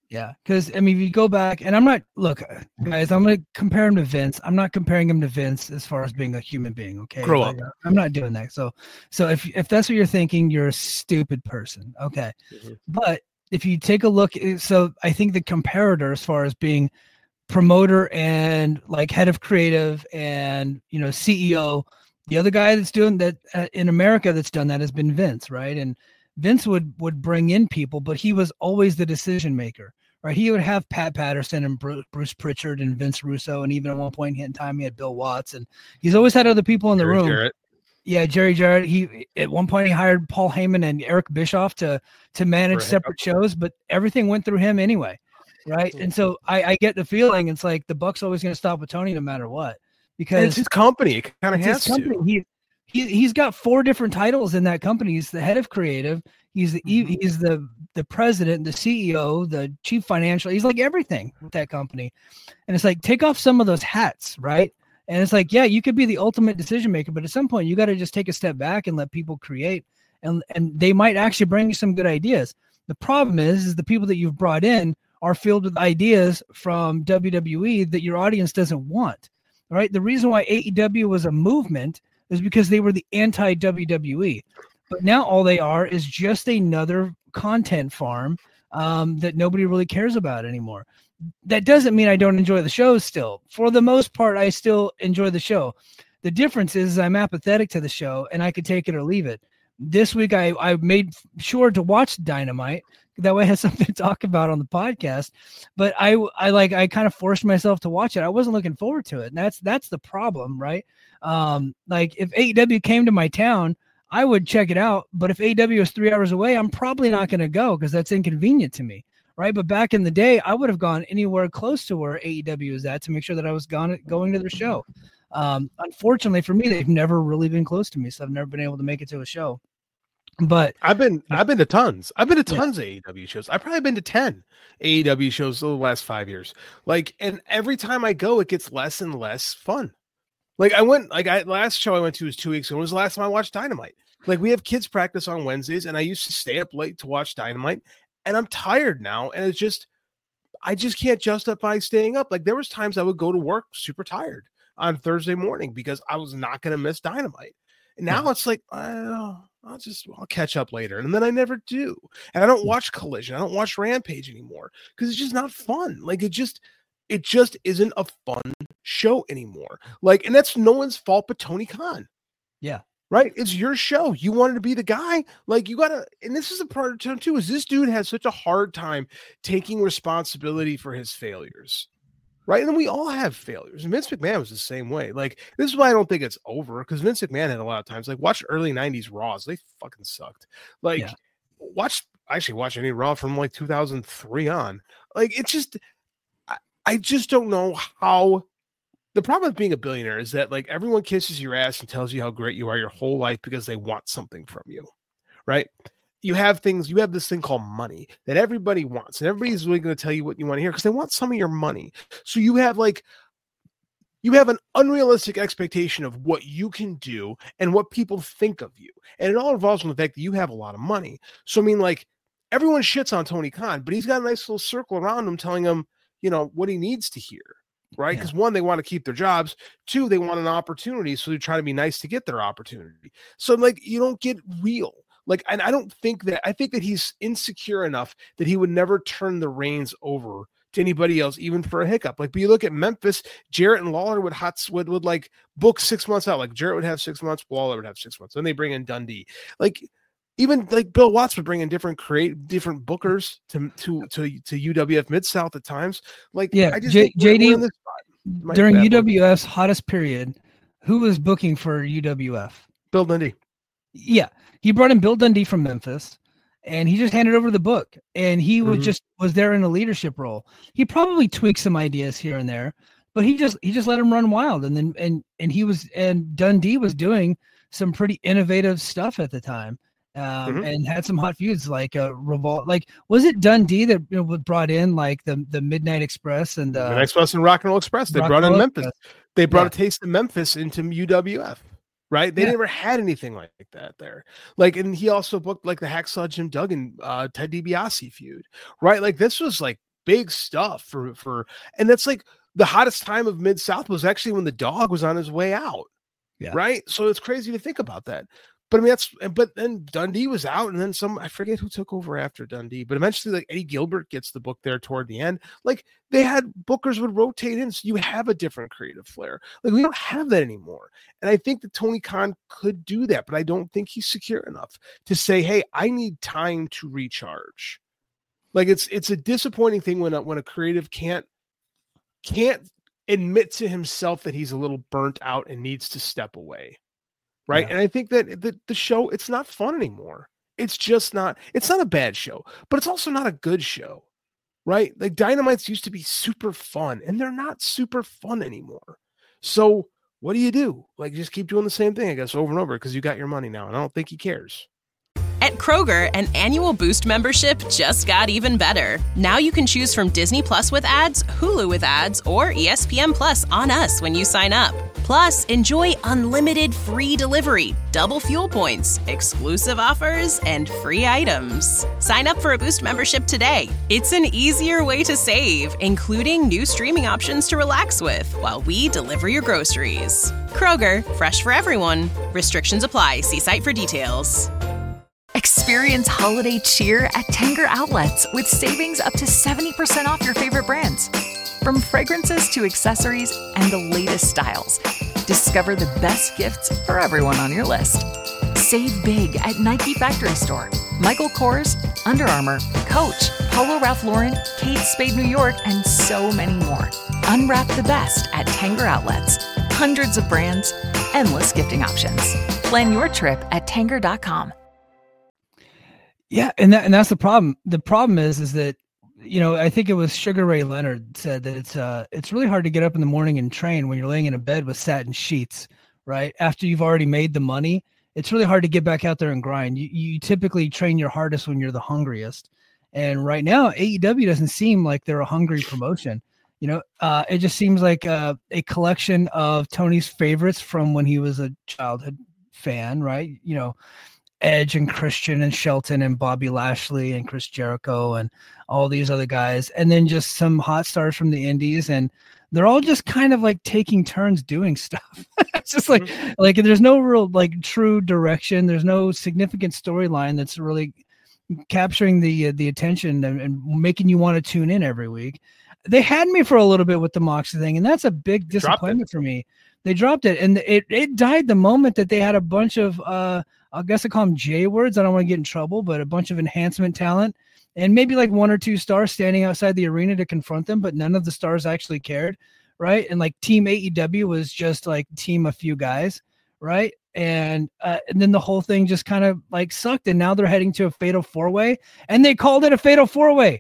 Yeah, because I mean, if you go back, and I'm not look, guys, I'm gonna compare him to Vince. I'm not comparing him to Vince as far as being a human being. Okay, Grow Like, up. I'm not doing that. So, so if if that's what you're thinking, you're a stupid person. Okay, Mm-hmm. but if you take a look, so I think the comparator as far as being promoter and like head of creative and you know C E O, the other guy that's doing that uh, in America that's done that has been Vince, right? And Vince would would bring in people, but he was always the decision maker, right? He would have Pat Patterson and Bru- Bruce Pritchard and Vince Russo, and even at one point in time he had Bill Watts, and he's always had other people in the Jerry room. Jarrett. Yeah, Jerry Jarrett. He at one point he hired Paul Heyman and Eric Bischoff to to manage For a separate shows, but everything went through him anyway, right? And so I, I get the feeling it's like the Buck's always going to stop with Tony no matter what, because And it's his company. It kind of it's has his company. to. He, he he's got four different titles in that company. He's the head of creative. He's the Mm-hmm. he's the the president, the C E O, the chief financial. He's like everything with that company. And it's like take off some of those hats, right? And it's like, yeah, you could be the ultimate decision maker, but at some point you got to just take a step back and let people create, and and they might actually bring you some good ideas. The problem is, is the people that you've brought in are filled with ideas from W W E that your audience doesn't want, right? The reason why A E W was a movement is because they were the anti-W W E. But now all they are is just another content farm um, that nobody really cares about anymore. That doesn't mean I don't enjoy the show still. For the most part, I still enjoy the show. The difference is I'm apathetic to the show and I could take it or leave it. This week, I, I made sure to watch Dynamite. That way I had something to talk about on the podcast. But I, I like, I kind of forced myself to watch it. I wasn't looking forward to it. And that's, that's the problem, right? Um, like if A E W came to my town, I would check it out. But if A E W is three hours away, I'm probably not going to go because that's inconvenient to me. Right. But back in the day, I would have gone anywhere close to where A E W is at to make sure that I was gone, going to their show. Um, unfortunately for me, they've never really been close to me. So I've never been able to make it to a show. But I've been I've been to tons. I've been to Yeah. tons of A E W shows. I've probably been to ten A E W shows over the last five years. Like, and every time I go, it gets less and less fun. Like I went, like I last show I went to was two weeks ago. It was the last time I watched Dynamite. Like we have kids practice on Wednesdays, and I used to stay up late to watch Dynamite, and I'm tired now, and it's just I just can't justify staying up. Like there was times I would go to work super tired on Thursday morning because I was not going to miss Dynamite. And now it's like, oh, I'll just I'll catch up later, and then I never do. And I don't watch Collision. I don't watch Rampage anymore because it's just not fun. Like it just it just isn't a fun show anymore. Like, and that's no one's fault but Tony Khan. Yeah. Right? It's your show. You wanted to be the guy. Like you gotta, and this is a part of time too, is this dude has such a hard time taking responsibility for his failures. Right. And we all have failures. And Vince McMahon was the same way. Like, this is why I don't think it's over, because Vince McMahon had a lot of times, like, watch early nineties Raws. They fucking sucked. Like, Yeah. watch, actually, watch any Raw from like two thousand three on. Like, it's just, I, I just don't know how. The problem with being a billionaire is that, like, everyone kisses your ass and tells you how great you are your whole life because they want something from you. Right. You have things, you have this thing called money that everybody wants, and everybody's really going to tell you what you want to hear because they want some of your money. So you have like, you have an unrealistic expectation of what you can do and what people think of you. And it all revolves on the fact that you have a lot of money. So, I mean, like, everyone shits on Tony Khan, but he's got a nice little circle around him telling him, you know, what he needs to hear. Right. Because yeah. one, they want to keep their jobs. Two, they want an opportunity. So they try to be nice to get their opportunity. So, like, you don't get real. Like, and I don't think that, I think that he's insecure enough that he would never turn the reins over to anybody else, even for a hiccup. Like, but you look at Memphis, Jarrett and Lawler would hot would, would like book six months out. Like Jarrett would have six months, Lawler would have six months. Then they bring in Dundee. Like, even like Bill Watts would bring in different create different bookers to to to, to U W F Mid-South at times. Like, yeah, I just J- J D during U W F's book. hottest period, who was booking for U W F? Bill Dundee. Yeah, he brought in Bill Dundee from Memphis, and he just handed over the book, and he was mm-hmm. just was there in a leadership role. He probably tweaked some ideas here and there, but he just he just let him run wild, and then and and he was and Dundee was doing some pretty innovative stuff at the time. Um, mm-hmm. And had some hot feuds like a uh, revolt. Like, was it Dundee that you know, brought in like the, the Midnight Express and uh, Midnight Express and Rock and Roll Express? They Rock brought in Memphis. Express. They brought yeah. a taste of Memphis into U W F. Right? They yeah. never had anything like that there. Like, and he also booked like the Hacksaw Jim Duggan, uh, Ted DiBiase feud. Right? Like, this was like big stuff for, for, and that's like the hottest time of Mid-South was actually when the dog was on his way out. Yeah. Right. So it's crazy to think about that. But I mean, that's, but then Dundee was out, and then some, I forget who took over after Dundee, but eventually like Eddie Gilbert gets the book there toward the end. Like they had bookers would rotate in. So you have a different creative flair. Like we don't have that anymore. And I think that Tony Khan could do that, but I don't think he's secure enough to say, hey, I need time to recharge. Like it's, it's a disappointing thing when a, when a creative can't, can't admit to himself that he's a little burnt out and needs to step away. Right. Yeah. And I think that the, the show, it's not fun anymore. It's just not, it's not a bad show, but it's also not a good show. Right. Like Dynamites used to be super fun, and they're not super fun anymore. So what do you do? Like just keep doing the same thing, I guess, over and over, because you got your money now. And I don't think he cares. At Kroger, an annual Boost membership just got even better. Now you can choose from Disney Plus with ads, Hulu with ads, or E S P N Plus on us when you sign up. Plus, enjoy unlimited free delivery, double fuel points, exclusive offers, and free items. Sign up for a Boost membership today. It's an easier way to save, including new streaming options to relax with while we deliver your groceries. Kroger, fresh for everyone. Restrictions apply. See site for details. Experience holiday cheer at Tanger Outlets with savings up to seventy percent off your favorite brands. From fragrances to accessories and the latest styles, discover the best gifts for everyone on your list. Save big at Nike Factory Store, Michael Kors, Under Armour, Coach, Polo Ralph Lauren, Kate Spade New York, and so many more. Unwrap the best at Tanger Outlets. Hundreds of brands, endless gifting options. Plan your trip at Tanger dot com. Yeah, and that and that's the problem. The problem is, is that, you know, I think it was Sugar Ray Leonard said that it's uh it's really hard to get up in the morning and train when you're laying in a bed with satin sheets, right? After you've already made the money, it's really hard to get back out there and grind. You you typically train your hardest when you're the hungriest. And right now, A E W doesn't seem like they're a hungry promotion. You know, uh, it just seems like uh, a collection of Tony's favorites from when he was a childhood fan, right? You know, Edge and Christian and Shelton and Bobby Lashley and Chris Jericho and all these other guys, and then just some hot stars from the indies, and they're all just kind of like taking turns doing stuff. It's just like mm-hmm. like there's no real like true direction. There's no significant storyline that's really capturing the uh, the attention and, and making you want to tune in every week. They had me for a little bit with the Moxley thing, and that's a big disappointment for me. They dropped it, and it it died the moment that they had a bunch of uh I guess I call them J words. I don't want to get in trouble, but a bunch of enhancement talent and maybe like one or two stars standing outside the arena to confront them, but none of the stars actually cared, right? And like Team A E W was just like team a few guys, right? And uh, and then the whole thing just kind of like sucked, and now they're heading to a fatal four-way, and they called it a fatal four-way.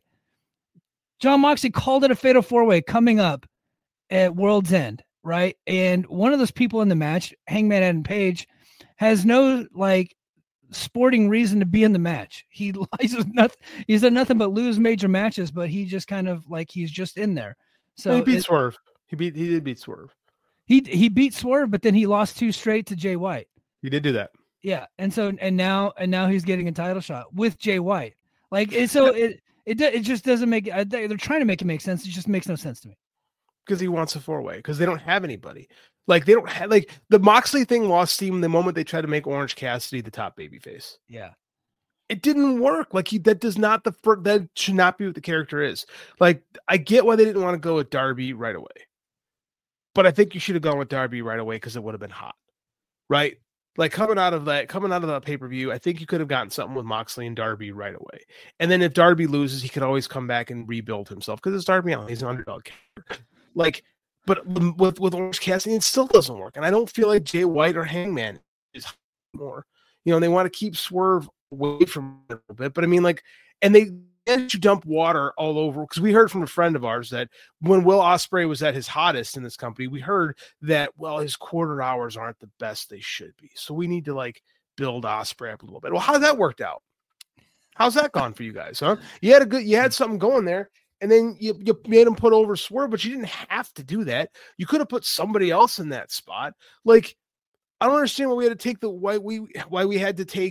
Jon Moxley called it a fatal four-way coming up at World's End, right? And one of those people in the match, Hangman Adam Page, has no like sporting reason to be in the match. He he's nothing. He's done nothing but lose major matches, but he just kind of like he's just in there. So he beat it, Swerve. He beat. He did beat Swerve. He he beat Swerve, but then he lost two straight to Jay White. He did do that. Yeah, and so and now and now he's getting a title shot with Jay White. Like it, so it it it just doesn't make. They're trying to make it make sense. It just makes no sense to me. Because he wants a four way. Because they don't have anybody. Like they don't have like the Moxley thing lost steam the moment they tried to make Orange Cassidy the top babyface. Yeah, it didn't work. Like he that does not the that should not be what the character is. Like I get why they didn't want to go with Darby right away, but I think you should have gone with Darby right away because it would have been hot, right? Like coming out of that coming out of that pay per view, I think you could have gotten something with Moxley and Darby right away. And then if Darby loses, he could always come back and rebuild himself because it's Darby Allin. He's an underdog character. Like. But with, with Orange Cassidy, it still doesn't work. And I don't feel like Jay White or Hangman is more. You know, they want to keep Swerve away from it a little bit. But I mean, like, and they and you dump water all over. Because we heard from a friend of ours that when Will Ospreay was at his hottest in this company, we heard that, well, his quarter hours aren't the best they should be. So we need to, like, build Ospreay up a little bit. Well, how's that worked out? How's that gone for you guys, huh? You had a good, you had something going there. And then you, you made him put over Swerve, but you didn't have to do that. You could have put somebody else in that spot. Like, I don't understand why we had to take the why we why we had to take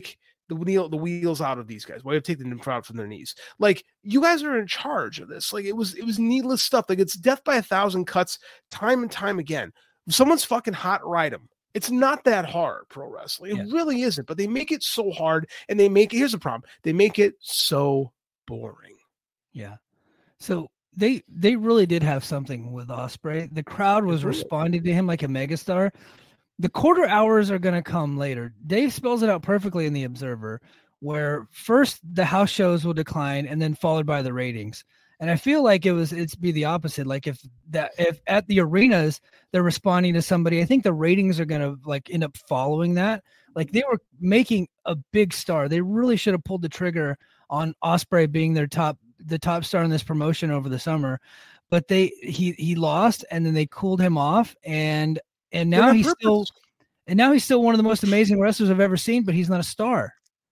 the wheel, the wheels out of these guys? Why are you taking them out from their knees? Like, you guys are in charge of this. Like, it was, it was needless stuff. Like, it's death by a thousand cuts time and time again. If someone's fucking hot, ride them. It's not that hard, pro wrestling. It yeah. really isn't, but they make it so hard, and they make it, here's the problem. They make it so boring. Yeah. So they, they really did have something with Ospreay. The crowd was responding to him like a megastar. The quarter hours are going to come later. Dave spells it out perfectly in The Observer, where first the house shows will decline and then followed by the ratings. And I feel like it was, it's be the opposite. Like if that, if at the arenas, they're responding to somebody, I think the ratings are going to like end up following that. Like they were making a big star. They really should have pulled the trigger on Ospreay being their top, the top star in this promotion over the summer, but they, he, he lost and then they cooled him off. And, and now he's purpose. still, and now he's still one of the most amazing wrestlers I've ever seen, but he's not a star.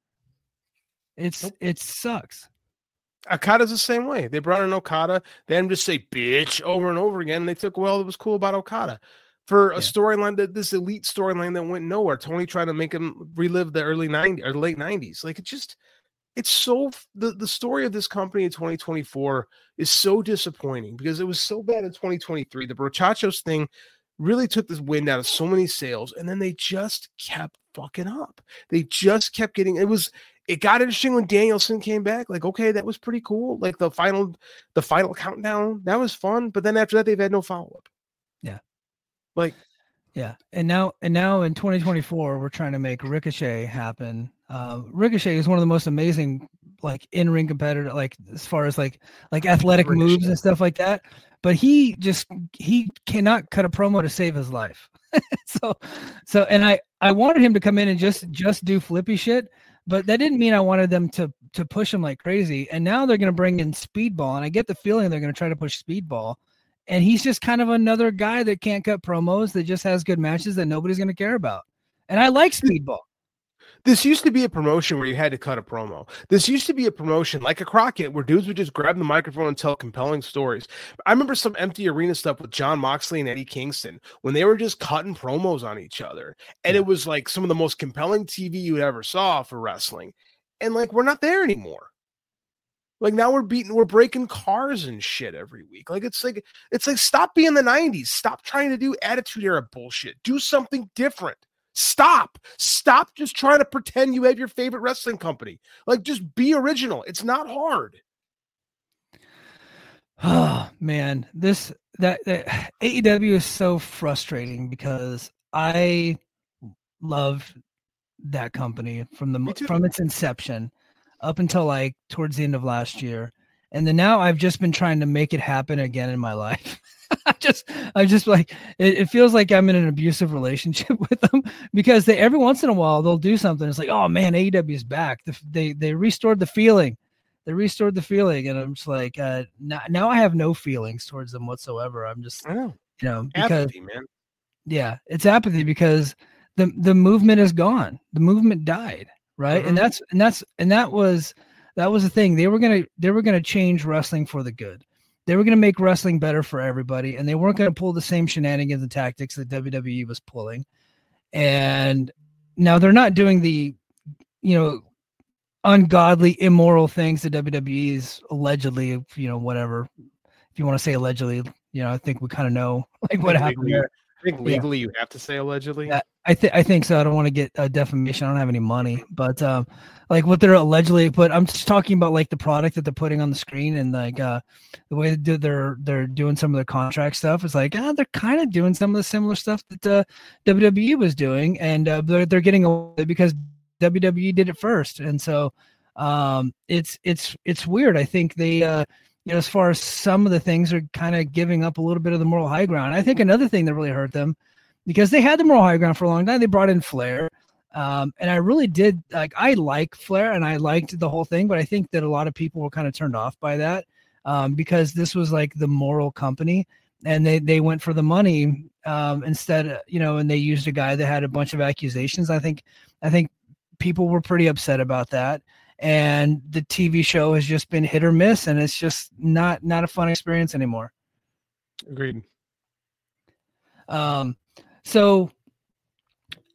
It's, nope. It sucks. Okada's the same way. They brought in Okada, they had him just say bitch over and over again. And they took well, it was cool about Okada for a yeah. storyline that this elite storyline that went nowhere. Tony tried to make him relive the early nineties or late nineties. Like it just, it's so the, the story of this company in twenty twenty-four is so disappointing because it was so bad in twenty twenty-three. The Brochachos thing really took this wind out of so many sails, and then they just kept fucking up. They just kept getting it was. It got interesting when Danielson came back. Like, okay, that was pretty cool. Like the final, the final countdown, that was fun. But then after that, they've had no follow up. Yeah, like, yeah. And now, and now in twenty twenty-four, we're trying to make Ricochet happen. Uh, Ricochet is one of the most amazing, like in ring competitor, like as far as like like athletic Ricochet. moves and stuff like that. But he just he cannot cut a promo to save his life. so, so, and I I wanted him to come in and just just do flippy shit. But that didn't mean I wanted them to to push him like crazy. And now they're going to bring in Speedball. And I get the feeling they're going to try to push Speedball. And he's just kind of another guy that can't cut promos, that just has good matches that nobody's going to care about. And I like Speedball. This used to be a promotion where you had to cut a promo. This used to be a promotion like a Crockett where dudes would just grab the microphone and tell compelling stories. I remember some empty arena stuff with John Moxley and Eddie Kingston when they were just cutting promos on each other. And it was like some of the most compelling T V you ever saw for wrestling. And like, we're not there anymore. Like now we're beating, we're breaking cars and shit every week. Like it's like, it's like, stop being the nineties. Stop trying to do attitude era bullshit. Do something different. Stop. Stop just trying to pretend you have your favorite wrestling company. Like, just be original. It's not hard. Oh, man. This, that, that A E W is so frustrating because I love that company from the from its inception up until like towards the end of last year. And then now I've just been trying to make it happen again in my life. I just, I just like, it, it feels like I'm in an abusive relationship with them because they, every once in a while they'll do something. It's like, oh man, A E W is back. The, they, they restored the feeling. They restored the feeling. And I'm just like, uh, now, now I have no feelings towards them whatsoever. I'm just, I know. you know, because apathy, man. Yeah, it's apathy because the, the movement is gone. The movement died. Right. Mm-hmm. And that's, and that's, and that was, that was the thing. They were going to, they were going to change wrestling for the good. They were going to make wrestling better for everybody, and they weren't going to pull the same shenanigans and tactics that W W E was pulling. And now they're not doing the, you know, ungodly, immoral things that W W E is allegedly, you know, whatever. If you want to say allegedly, you know, I think we kind of know like what happened there. I think legally yeah. you have to say allegedly. Yeah, I think I think so. I don't want to get uh, defamation. I don't have any money, but um, like what they're allegedly put. I'm just talking about like the product that they're putting on the screen and like uh, the way that they're they're doing some of the contract stuff. Is like ah, they're kind of doing some of the similar stuff that uh, W W E was doing, and uh, they're they're getting away because W W E did it first, and so um, it's it's it's weird. I think they. Uh, You know, as far as some of the things are kind of giving up a little bit of the moral high ground. I think another thing that really hurt them, because they had the moral high ground for a long time, they brought in Flair. Um, and I really did, like, I like Flair and I liked the whole thing, but I think that a lot of people were kind of turned off by that um, because this was like the moral company and they, they went for the money um, instead, you know, and they used a guy that had a bunch of accusations. I think, I think people were pretty upset about that. And the T V show has just been hit or miss, and it's just not not a fun experience anymore. Agreed. Um, so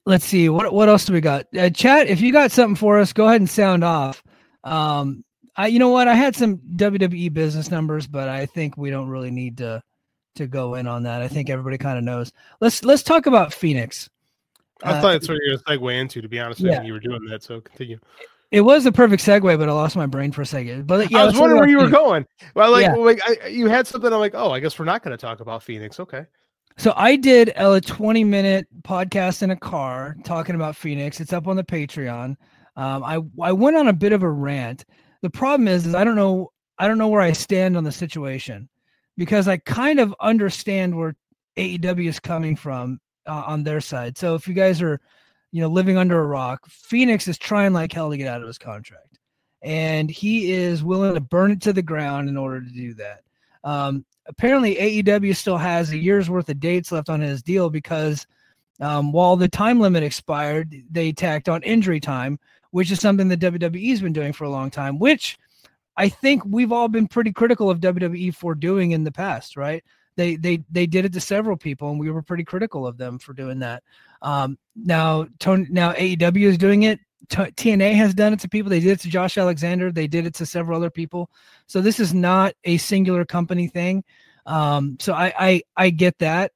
let's see what what else do we got? Uh, chat, if you got something for us, go ahead and sound off. Um, I you know what? I had some W W E business numbers, but I think we don't really need to to go in on that. I think everybody kind of knows. Let's let's talk about Phoenix. I Uh, thought that's what you were going to segue into, to be honest with yeah. you. You were doing that, so continue. It was a perfect segue, but I lost my brain for a second. But yeah, I was let's talk wondering about where you were Phoenix. going. Well, like, Yeah. like I, you had something. I'm like, oh, I guess we're not going to talk about Phoenix. Okay. So I did a twenty minute podcast in a car talking about Phoenix. It's up on the Patreon. Um, I I went on a bit of a rant. The problem is, is I don't know I don't know where I stand on the situation, because I kind of understand where A E W is coming from uh, on their side. So if you guys are, you know, living under a rock, Phoenix is trying like hell to get out of his contract, and he is willing to burn it to the ground in order to do that. Um, apparently, A E W still has a year's worth of dates left on his deal because um, while the time limit expired, they tacked on injury time, which is something that W W E has been doing for a long time, which I think we've all been pretty critical of W W E for doing in the past, right? They they they did it to several people, and we were pretty critical of them for doing that. Um, now, Tony, now A E W is doing it. T- T N A has done it to people. They did it to Josh Alexander. They did it to several other people. So this is not a singular company thing. Um, so I, I I get that.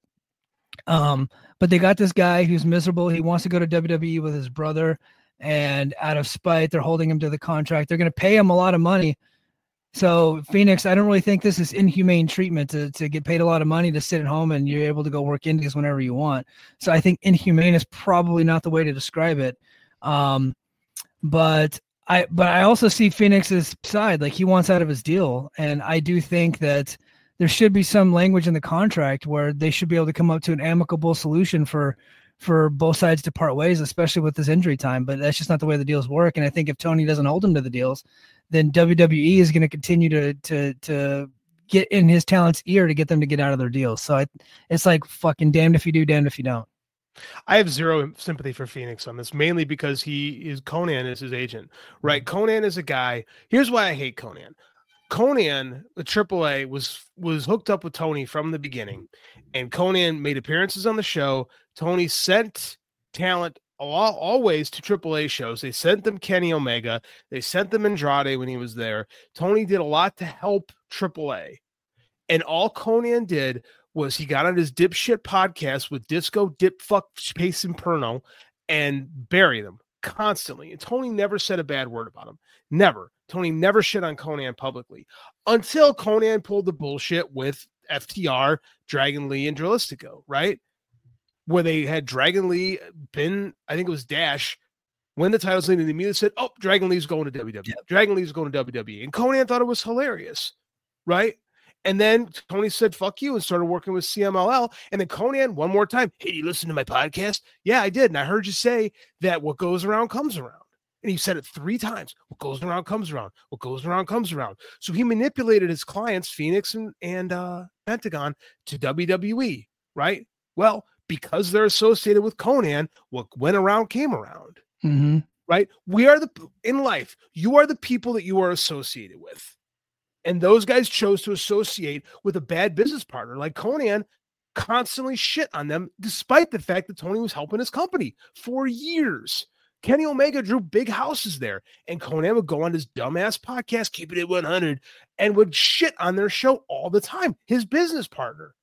Um, but they got this guy who's miserable. He wants to go to W W E with his brother, and out of spite, they're holding him to the contract. They're going to pay him a lot of money. So Phoenix, I don't really think this is inhumane treatment to, to get paid a lot of money to sit at home and you're able to go work indies whenever you want. So I think inhumane is probably not the way to describe it. Um, but I, but I also see Phoenix's side, like he wants out of his deal. And I do think that there should be some language in the contract where they should be able to come up to an amicable solution for, for both sides to part ways, especially with this injury time. But that's just not the way the deals work. And I think if Tony doesn't hold him to the deals, then W W E is going to continue to to to get in his talent's ear to get them to get out of their deals. So I, it's like fucking damned if you do, damned if you don't. I have zero sympathy for Phoenix on this, mainly because he is Conan is his agent, right? Conan is a guy. Here's why I hate Conan. Conan, the triple A, was was hooked up with Tony from the beginning, and Conan made appearances on the show. Tony sent talent always to triple A shows. They sent them Kenny Omega. They sent them Andrade when he was there. Tony did a lot to help triple A. And all Conan did was he got on his dipshit podcast with Disco, Dipfuck, Pace, and Perno and buried them constantly. And Tony never said a bad word about him. Never. Tony never shit on Conan publicly until Conan pulled the bullshit with F T R, Dragon Lee, and Drilistico, right? Where they had Dragon Lee been, I think it was Dash, win the titles, and they immediately said, oh, Dragon Lee's going to W W E. Yep. Dragon Lee's going to W W E. And Conan thought it was hilarious, right? And then Tony said, fuck you, and started working with C M L L. And then Conan, one more time, hey, you listen to my podcast? Yeah, I did. And I heard you say that what goes around comes around. And he said it three times. What goes around comes around. What goes around comes around. So he manipulated his clients, Phoenix and, and uh, Pentagon, to W W E, right? Well, because they're associated with Conan, what went around came around, mm-hmm. right? We are the, in life, you are the people that you are associated with. And those guys chose to associate with a bad business partner. Like Conan constantly shit on them, despite the fact that Tony was helping his company for years. Kenny Omega drew big houses there, and Conan would go on his dumbass podcast, Keep It at one hundred, and would shit on their show all the time, his business partner.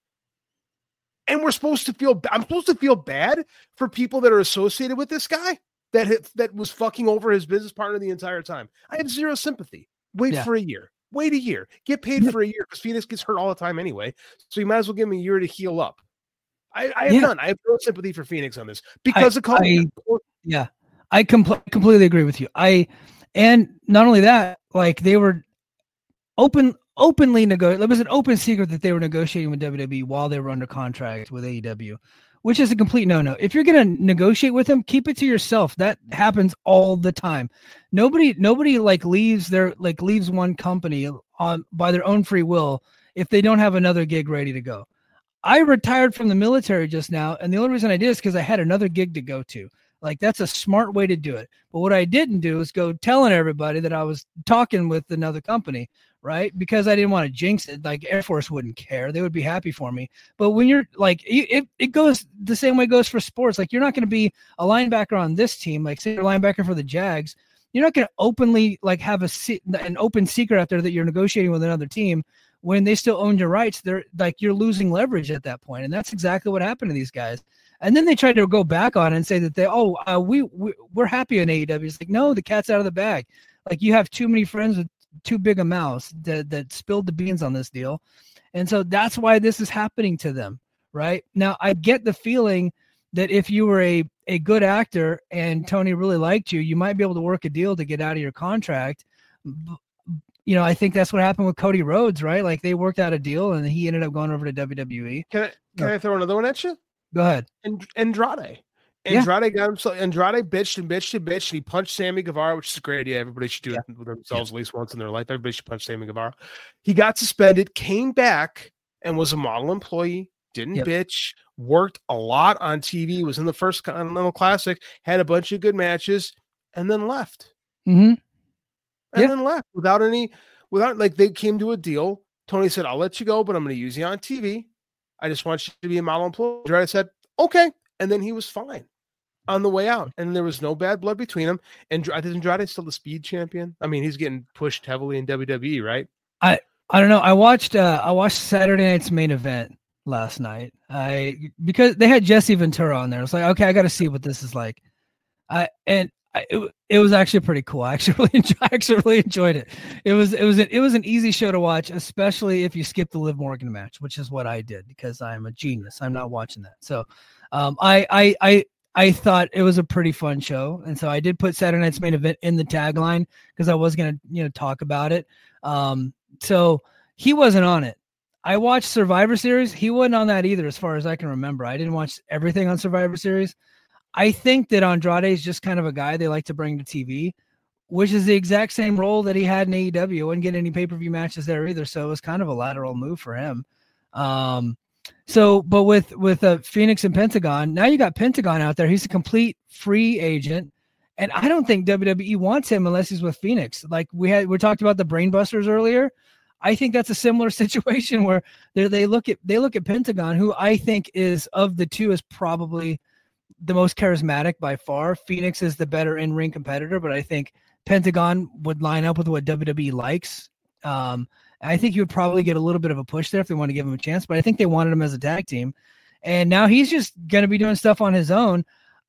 And we're supposed to feel, I'm supposed to feel bad for people that are associated with this guy that, that was fucking over his business partner the entire time. I have zero sympathy. Wait yeah. for a year. Wait a year. Get paid yeah. for a year, because Phoenix gets hurt all the time anyway. So you might as well give him a year to heal up. I, I have yeah. none. I have no sympathy for Phoenix on this because I, of Conan. I, yeah. I com- completely agree with you. I, and not only that, like they were open, openly negotiating. It was an open secret that they were negotiating with W W E while they were under contract with A E W, which is a complete no-no. If you're going to negotiate with them, keep it to yourself. That happens all the time. Nobody, nobody like leaves their, like leaves one company on by their own free will if they don't have another gig ready to go. I retired from the military just now, and the only reason I did is because I had another gig to go to. Like, that's a smart way to do it. But what I didn't do is go telling everybody that I was talking with another company, right? Because I didn't want to jinx it. Like, Air Force wouldn't care. They would be happy for me. But when you're like, it, it goes the same way it goes for sports. Like, you're not going to be a linebacker on this team. Like, say you're a linebacker for the Jags. You're not going to openly like have a an open secret out there that you're negotiating with another team when they still own your rights. They're like, you're losing leverage at that point. And that's exactly what happened to these guys. And then they tried to go back on it and say that they, oh, uh, we, we, we're happy in A E W. It's like, no, the cat's out of the bag. Like, you have too many friends with too big a mouth that, that spilled the beans on this deal. And so that's why this is happening to them, right? Now, I get the feeling that if you were a, a good actor and Tony really liked you, you might be able to work a deal to get out of your contract. You know, I think that's what happened with Cody Rhodes, right? Like, they worked out a deal and he ended up going over to W W E. Can I, can I throw another one at you? Go ahead. And Andrade. Andrade yeah. got himself. Andrade bitched and bitched and bitched, and he punched Sammy Guevara, which is a great idea. Everybody should do yeah. it with themselves yeah. at least once in their life. Everybody should punch Sammy Guevara. He got suspended, came back, and was a model employee. Didn't yep. bitch. Worked a lot on T V. Was in the first Continental Classic. Had a bunch of good matches, and then left. Mm-hmm. And yeah. then left without any, without like they came to a deal. Tony said, "I'll let you go, but I'm going to use you on T V. I just want you to be a model employee." Andrade said, "Okay," and then he was fine on the way out, and there was no bad blood between them. And I think Andrade still the speed champion. I mean, he's getting pushed heavily in W W E, right? I I don't know. I watched uh, I watched Saturday night's main event last night. I because they had Jesse Ventura on there. I was like, okay, I got to see what this is like. I and I, it, it was actually pretty cool. I actually really enjoy, I actually really enjoyed it. It was it was a, it was an easy show to watch, especially if you skip the Liv Morgan match, which is what I did because I'm a genius. I'm not watching that. So um, I I I I thought it was a pretty fun show, and so I did put Saturday night's main event in the tagline because I was gonna you know talk about it. Um, so he wasn't on it. I watched Survivor Series. He wasn't on that either, as far as I can remember. I didn't watch everything on Survivor Series. I think that Andrade is just kind of a guy they like to bring to T V, which is the exact same role that he had in A E W. Wouldn't get any pay-per-view matches there either, so it was kind of a lateral move for him. Um, so, but with with uh, Phoenix and Pentagon, now you got Pentagon out there. He's a complete free agent, and I don't think W W E wants him unless he's with Phoenix. Like we had, we talked about the Brainbusters earlier. I think that's a similar situation where they they look at they look at Pentagon, who I think is of the two is probably the most charismatic by far. Phoenix is the better in-ring competitor, but I think Pentagon would line up with what W W E likes. Um, I think he would probably get a little bit of a push there if they want to give him a chance, but I think they wanted him as a tag team. And now he's just going to be doing stuff on his own.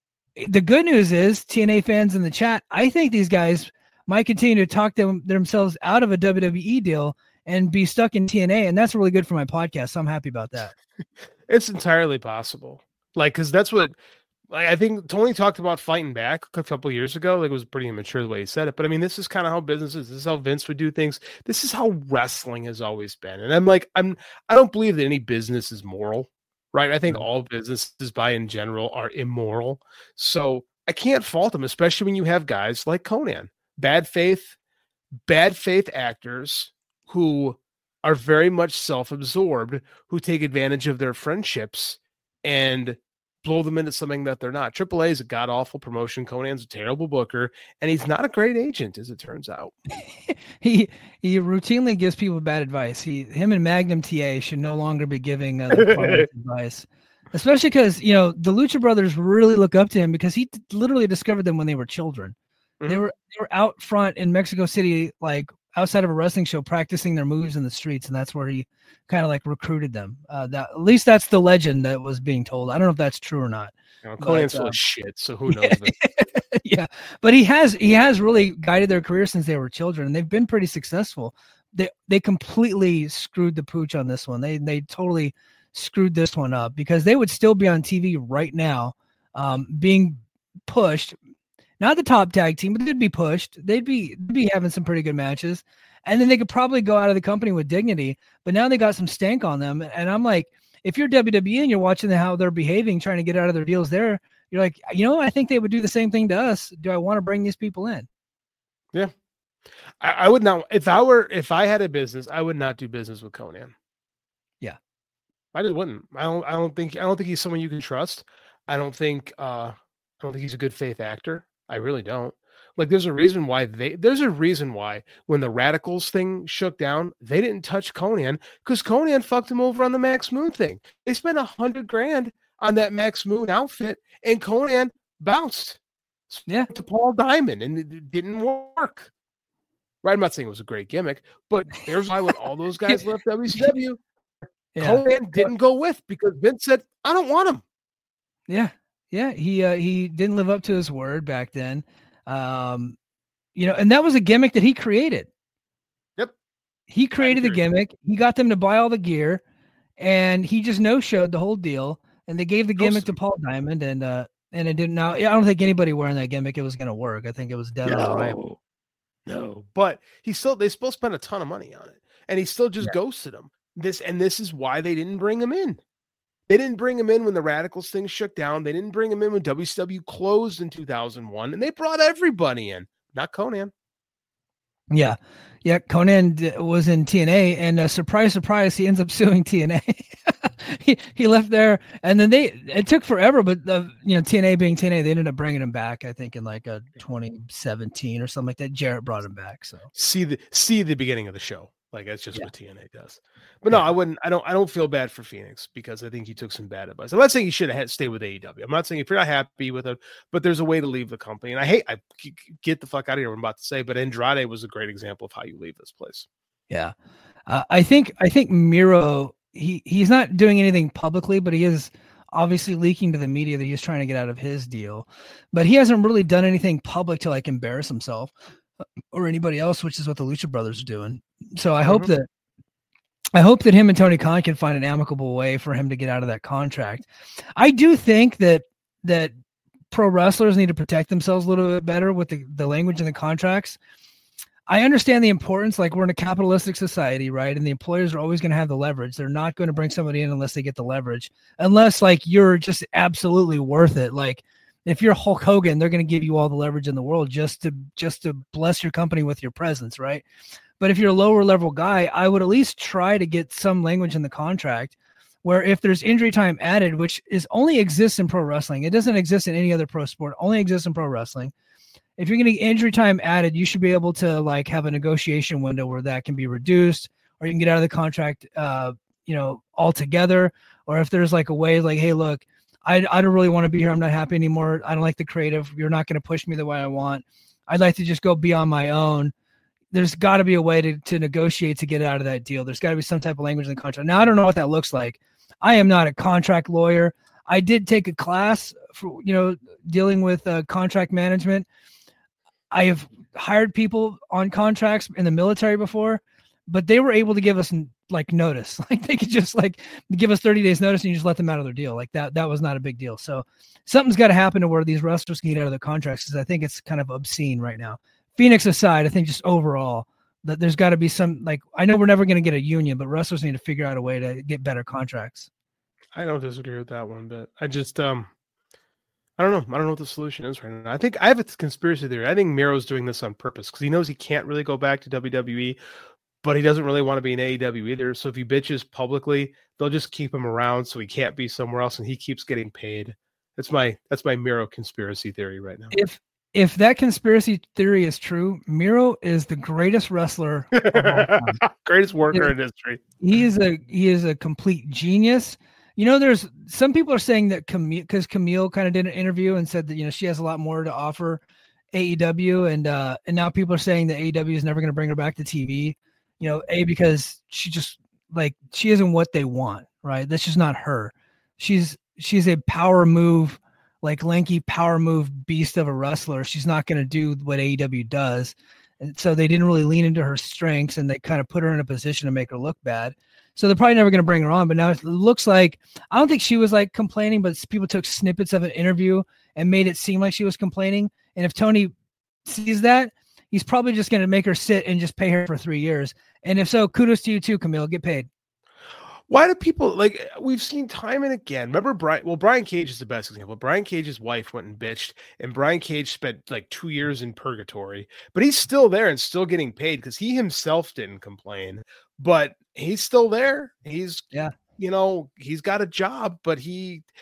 The good news is, T N A fans in the chat, I think these guys might continue to talk them, themselves out of a W W E deal and be stuck in T N A, and that's really good for my podcast, so I'm happy about that. It's entirely possible. Like, because that's what like, I think Tony talked about fighting back a couple of years ago. Like, it was pretty immature the way he said it. But, I mean, this is kind of how business is. This is how Vince would do things. This is how wrestling has always been. And I'm like, I'm, I don't believe that any business is moral, right? I think all businesses by in general are immoral. So I can't fault them, especially when you have guys like Conan. Bad faith, bad faith actors who are very much self-absorbed, who take advantage of their friendships and blow them into something that they're not. Triple A is a god-awful promotion. Conan's a terrible booker, and he's not a great agent, as it turns out. he he routinely gives people bad advice. He him and Magnum T A should no longer be giving uh, advice, especially because you know the Lucha Brothers really look up to him because he t- literally discovered them when they were children. Mm-hmm. They were they were out front in Mexico City, like outside of a wrestling show, practicing their moves in the streets, and that's where he kind of like recruited them. Uh, that at least that's the legend that was being told. I don't know if that's true or not. You know, Conan's full uh, of shit, so who knows? Yeah, but he has he has really guided their career since they were children, and they've been pretty successful. They they completely screwed the pooch on this one. They they totally screwed this one up because they would still be on T V right now, um, being pushed. Not the top tag team, but they'd be pushed. They'd be they'd be having some pretty good matches. And then they could probably go out of the company with dignity. But now they got some stank on them. And I'm like, if you're W W E and you're watching how they're behaving, trying to get out of their deals there, you're like, you know, I think they would do the same thing to us. Do I want to bring these people in? Yeah. I, I would not. If I were, if I had a business, I would not do business with Conan. Yeah. I just wouldn't. I don't, I don't think, I don't think he's someone you can trust. I don't think, uh, I don't think he's a good faith actor. I really don't. Like, there's a reason why they, there's a reason why when the Radicals thing shook down, they didn't touch Conan because Conan fucked him over on the Max Moon thing. They spent a hundred grand on that Max Moon outfit and Conan bounced yeah. to Paul Diamond and it didn't work. Right. I'm not saying it was a great gimmick, but here's why when all those guys left W C W, yeah. Conan didn't go with because Vince said, I don't want him. Yeah. Yeah. He, uh, he didn't live up to his word back then. Um, you know, and that was a gimmick that he created. Yep. He created the gimmick. He got them to buy all the gear and he just no-showed the whole deal. And they gave the gimmick to Paul Diamond and, uh, and it didn't now. I don't think anybody wearing that gimmick, it was going to work. I think it was dead on arrival. No, but he still, they still spent a ton of money on it and he still just yeah. ghosted him. This, and this is why they didn't bring him in. They didn't bring him in when the Radicals thing shook down. They didn't bring him in when W C W closed in two thousand one, and they brought everybody in, not Conan. Yeah. Yeah. Conan was in T N A, and uh, surprise, surprise, he ends up suing T N A. he he left there, and then they, it took forever, but, uh, you know, T N A being T N A, they ended up bringing him back, I think, in like a twenty seventeen or something like that. Jarrett brought him back. So see the, see the beginning of the show. Like, that's just yeah. what T N A does. But no, I wouldn't, I don't, I don't feel bad for Phoenix because I think he took some bad advice. I'm not saying he should have stayed with A E W. I'm not saying if you're not happy with it, but there's a way to leave the company. And I hate, I get the fuck out of here. I'm about to say, but Andrade was a great example of how you leave this place. Yeah. Uh, I think, I think Miro, he, he's not doing anything publicly, but he is obviously leaking to the media that he's trying to get out of his deal, but he hasn't really done anything public to like embarrass himself or anybody else, which is what the Lucha Brothers are doing. So I mm-hmm. hope that I hope that him and Tony Khan can find an amicable way for him to get out of that contract. I do think that that pro wrestlers need to protect themselves a little bit better with the, the language in the contracts. I understand the importance, like we're in a capitalistic society, right? And the employers are always going to have the leverage. They're not going to bring somebody in unless they get the leverage, unless like you're just absolutely worth it. Like if you're Hulk Hogan, they're going to give you all the leverage in the world just to just to bless your company with your presence, right? But if you're a lower level guy, I would at least try to get some language in the contract where if there's injury time added, which is only exists in pro wrestling, it doesn't exist in any other pro sport, only exists in pro wrestling. If you're getting injury time added, you should be able to like have a negotiation window where that can be reduced, or you can get out of the contract, uh, you know, altogether. Or if there's like a way like, hey, look, I, I don't really want to be here. I'm not happy anymore. I don't like the creative. You're not going to push me the way I want. I'd like to just go be on my own. There's got to be a way to, to negotiate to get out of that deal. There's got to be some type of language in the contract. Now, I don't know what that looks like. I am not a contract lawyer. I did take a class for, you know, dealing with uh, contract management. I have hired people on contracts in the military before, but they were able to give us like notice. Like they could just like give us thirty days notice and you just let them out of their deal. Like that, that was not a big deal. So something's got to happen to where these wrestlers can get out of the contracts, because I think it's kind of obscene right now. Phoenix aside, I think just overall that there's got to be some, like, I know we're never going to get a union, but wrestlers need to figure out a way to get better contracts. I don't disagree with that one, but I just, um, I don't know. I don't know what the solution is right now. I think I have a conspiracy theory. I think Miro's doing this on purpose because he knows he can't really go back to W W E, but he doesn't really want to be in A E W either. So if he bitches publicly, they'll just keep him around so he can't be somewhere else and he keeps getting paid. That's my, that's my Miro conspiracy theory right now. If, If that conspiracy theory is true, Miro is the greatest wrestler of all time. Greatest worker he, in history. He is a he is a complete genius. You know, there's some people are saying that Camille, because Camille kind of did an interview and said that, you know, she has a lot more to offer A E W, and uh, and now people are saying that A E W is never going to bring her back to T V. You know, A, because she just like she isn't what they want, right? That's just not her. She's she's a power move. Like lanky power move beast of a wrestler. She's not going to do what A E W does. And so they didn't really lean into her strengths and they kind of put her in a position to make her look bad. So they're probably never going to bring her on. But now it looks like, I don't think she was like complaining, but people took snippets of an interview and made it seem like she was complaining. And if Tony sees that, he's probably just going to make her sit and just pay her for three years. And if so, kudos to you too, Camille, get paid. Why do people, like, we've seen time and again, remember Brian, well, Brian Cage is the best example. Brian Cage's wife went and bitched, and Brian Cage spent like two years in purgatory, but he's still there and still getting paid because he himself didn't complain, but he's still there. He's, yeah, you know, he's got a job, but he,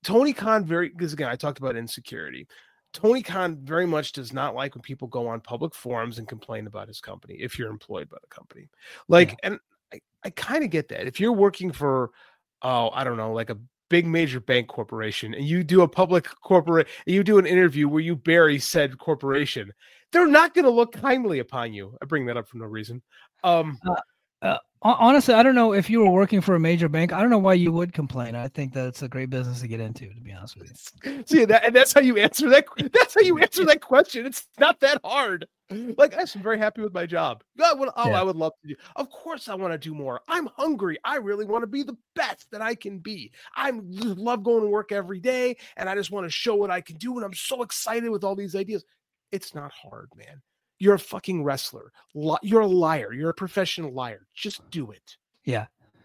Tony Khan very because again I talked about insecurity. Tony Khan very much does not like when people go on public forums and complain about his company if you're employed by the company. Like, yeah. and I, I kind of get that. If you're working for, oh, I don't know, like a big major bank corporation and you do a public corporate, you do an interview where you bury said corporation, they're not going to look kindly upon you. I bring that up for no reason. Um, uh, uh, honestly, I don't know if you were working for a major bank. I don't know why you would complain. I think that it's a great business to get into, to be honest with you. See that, and that's how you answer that. That's how you answer that question. It's not that hard. Like, I'm very happy with my job. I would, oh, yeah. I would love to do. Of course, I want to do more. I'm hungry. I really want to be the best that I can be. I love going to work every day, and I just want to show what I can do. And I'm so excited with all these ideas. It's not hard, man. You're a fucking wrestler. You're a liar. You're a professional liar. Just do it. Yeah.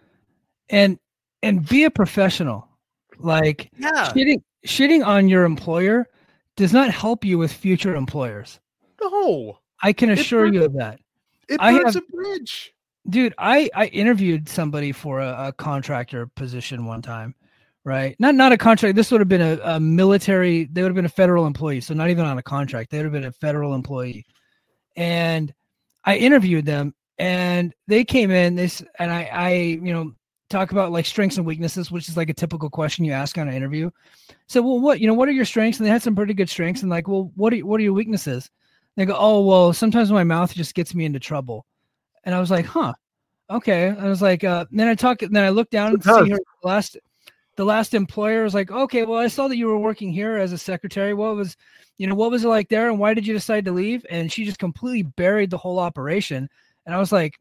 And and be a professional. Like yeah. shitting shitting on your employer does not help you with future employers. No. I can assure you of that. It I burns have, a bridge. Dude, I, I interviewed somebody for a, a contractor position one time. Right. Not not a contract. This would have been a, a military. They would have been a federal employee. So not even on a contract. They would have been a federal employee. And I interviewed them and they came in this and I, I, you know, talk about like strengths and weaknesses, which is like a typical question you ask on an interview. So, well, what, you know, what are your strengths? And they had some pretty good strengths and like, well, what are, what are your weaknesses? And they go, oh, well, sometimes my mouth just gets me into trouble. And I was like, huh, okay. I was like, uh, then I talk, then I looked down and see her last, the last employer was like, okay, well, I saw that you were working here as a secretary. What was, you know, what was it like there? And why did you decide to leave? And she just completely buried the whole operation. And I was like,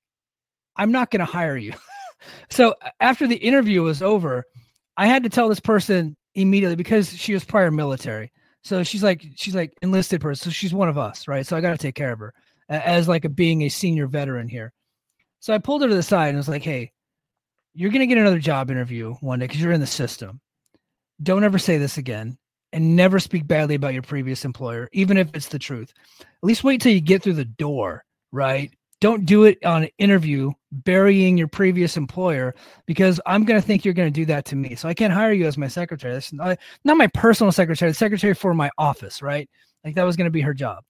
I'm not going to hire you. So after the interview was over, I had to tell this person immediately because she was prior military. So she's like, she's like enlisted person. So she's one of us, right? So I got to take care of her as like a, being a senior veteran here. So I pulled her to the side and was like, hey, you're going to get another job interview one day because you're in the system. Don't ever say this again and never speak badly about your previous employer, even if it's the truth. At least wait till you get through the door, right? Don't do it on an interview, burying your previous employer, because I'm going to think you're going to do that to me. So I can't hire you as my secretary. That's not, not my personal secretary, the secretary for my office, right? Like that was going to be her job.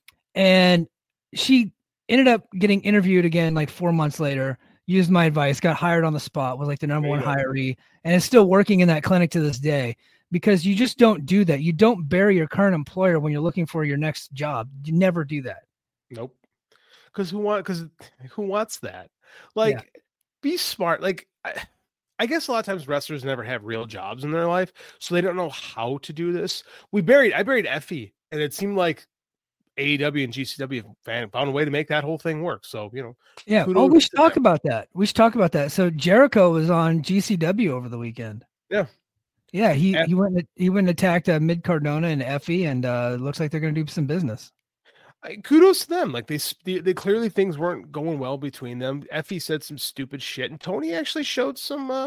And she ended up getting interviewed again like four months later, used my advice, got hired on the spot, was like the number one hiree, and is still working in that clinic to this day because you just don't do that. You don't bury your current employer when you're looking for your next job. You never do that. Nope. Because who want? Because who wants that? Like, yeah. Be smart. Like, I, I guess a lot of times wrestlers never have real jobs in their life, so they don't know how to do this. We buried. I buried Effie, and it seemed like A E W and G C W found a way to make that whole thing work. So, you know, yeah. Oh, we should talk about that. We should talk about that. So Jericho was on G C W over the weekend. Yeah. Yeah. He, F- he went, and, he went and attacked uh, Mid Cardona and Effie, and uh, looks like they're going to do some business. I, kudos to them. Like they, they, they clearly things weren't going well between them. Effie said some stupid shit and Tony actually showed some, uh,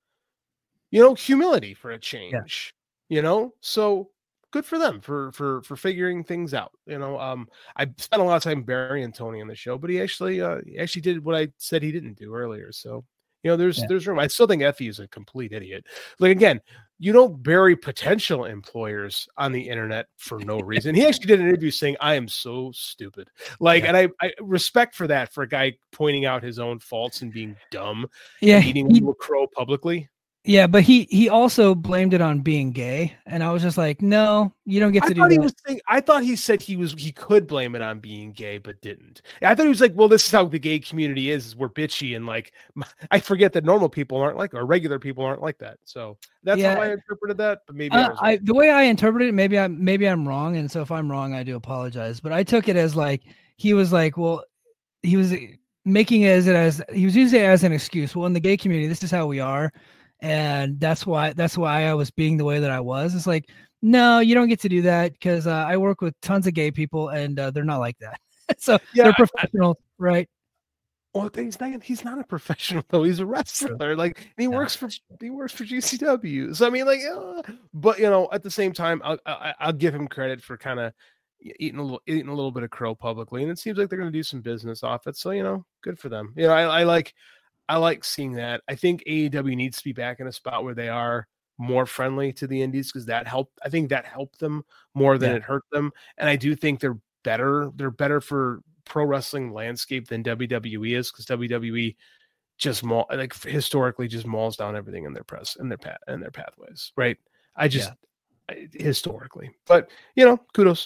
you know, humility for a change, yeah. you know? So, good for them for for for figuring things out. You know, um, I spent a lot of time burying Tony on the show, but he actually uh, he actually did what I said he didn't do earlier. So, you know, there's yeah. there's room. I still think Effie is a complete idiot. Like again, you don't bury potential employers on the internet for no reason. He actually did an interview saying, "I am so stupid." Like, yeah. and I, I respect for that for a guy pointing out his own faults and being dumb. Yeah, and eating he- a crow publicly. Yeah, but he he also blamed it on being gay, and I was just like, no, you don't get to I do thought that. He was saying, I thought he said he was he could blame it on being gay, but didn't. I thought he was like, well, this is how the gay community is. is we're bitchy and like I forget that normal people aren't like or regular people aren't like that. So that's yeah. how I interpreted that. But maybe uh, I was I the way I interpreted it, maybe I maybe I'm wrong, and so if I'm wrong, I do apologize. But I took it as like he was like, well, he was making it as it as he was using it as an excuse. Well, in the gay community, this is how we are. And that's why that's why I was being the way that I was. It's like, no, you don't get to do that because uh, I work with tons of gay people and uh, they're not like that. So yeah, they're professional, I, right? Well, he's not. He's not a professional though. He's a wrestler. Like he yeah. works for he works for G C W. So I mean, like, uh, but you know, at the same time, I'll I, I'll give him credit for kind of eating a little eating a little bit of crow publicly, and it seems like they're going to do some business off it. So you know, good for them. You know, I, I like. I like seeing that. I think A E W needs to be back in a spot where they are more friendly to the indies because that helped. I think that helped them more than Yeah. it hurt them. And I do think they're better. They're better for pro wrestling landscape than W W E is because W W E just maul, like historically just mauls down everything in their press in their path in their pathways. Right. I just I, historically, but you know, kudos.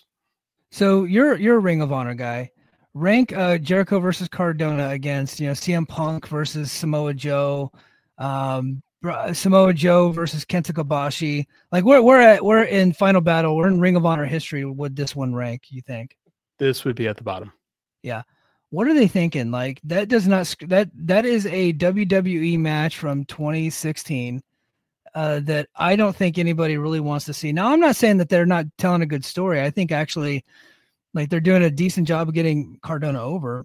So you're you're a Ring of Honor guy. Rank uh, Jericho versus Cardona against, you know, C M Punk versus Samoa Joe, um, Samoa Joe versus Kenta Kobashi. Like we're we're at we're in Final Battle. We're in Ring of Honor history. Would this one rank? You think? This would be at the bottom. Yeah. What are they thinking? Like that does not that that is a W W E match from twenty sixteen uh, that I don't think anybody really wants to see. Now I'm not saying that they're not telling a good story. I think actually. Like they're doing a decent job of getting Cardona over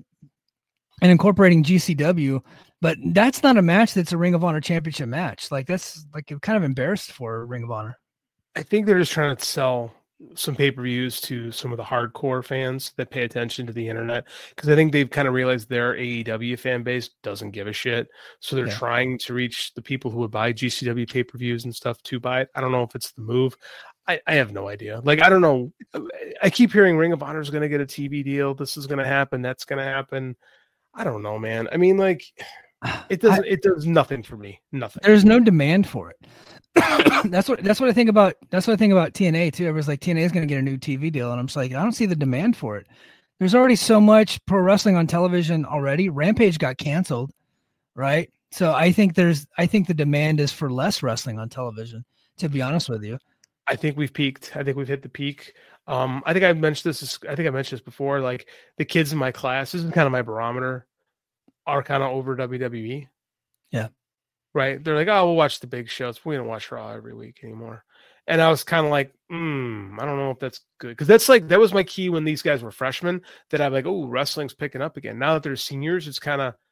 and incorporating G C W, but that's not a match that's a Ring of Honor championship match. Like that's like kind of embarrassed for Ring of Honor. I think they're just trying to sell some pay-per-views to some of the hardcore fans that pay attention to the internet because I think they've kind of realized their A E W fan base doesn't give a shit. So they're Yeah. trying to reach the people who would buy G C W pay-per-views and stuff to buy it. I don't know if it's the move. I, I have no idea. Like, I don't know. I keep hearing Ring of Honor is going to get a T V deal. This is going to happen. That's going to happen. I don't know, man. I mean, like, it doesn't. I, it does nothing for me. Nothing. There's no demand for it. that's what. That's what I think about. That's what I think about T N A too. Everyone's like, T N A is going to get a new T V deal, and I'm just like, I don't see the demand for it. There's already so much pro wrestling on television already. Rampage got canceled, right? So I think there's. I think the demand is for less wrestling on television. To be honest with you. I think we've peaked. I think we've hit the peak. Um, I think I mentioned this. I think I mentioned this before. Like the kids in my class, this is kind of my barometer, are kind of over W W E. Yeah. Right. They're like, oh, we'll watch the big shows. We don't watch Raw every week anymore. And I was kind of like, hmm, I don't know if that's good. Because that's like, that was my key when these guys were freshmen that I'm like, oh, wrestling's picking up again. Now that they're seniors, it's kind of,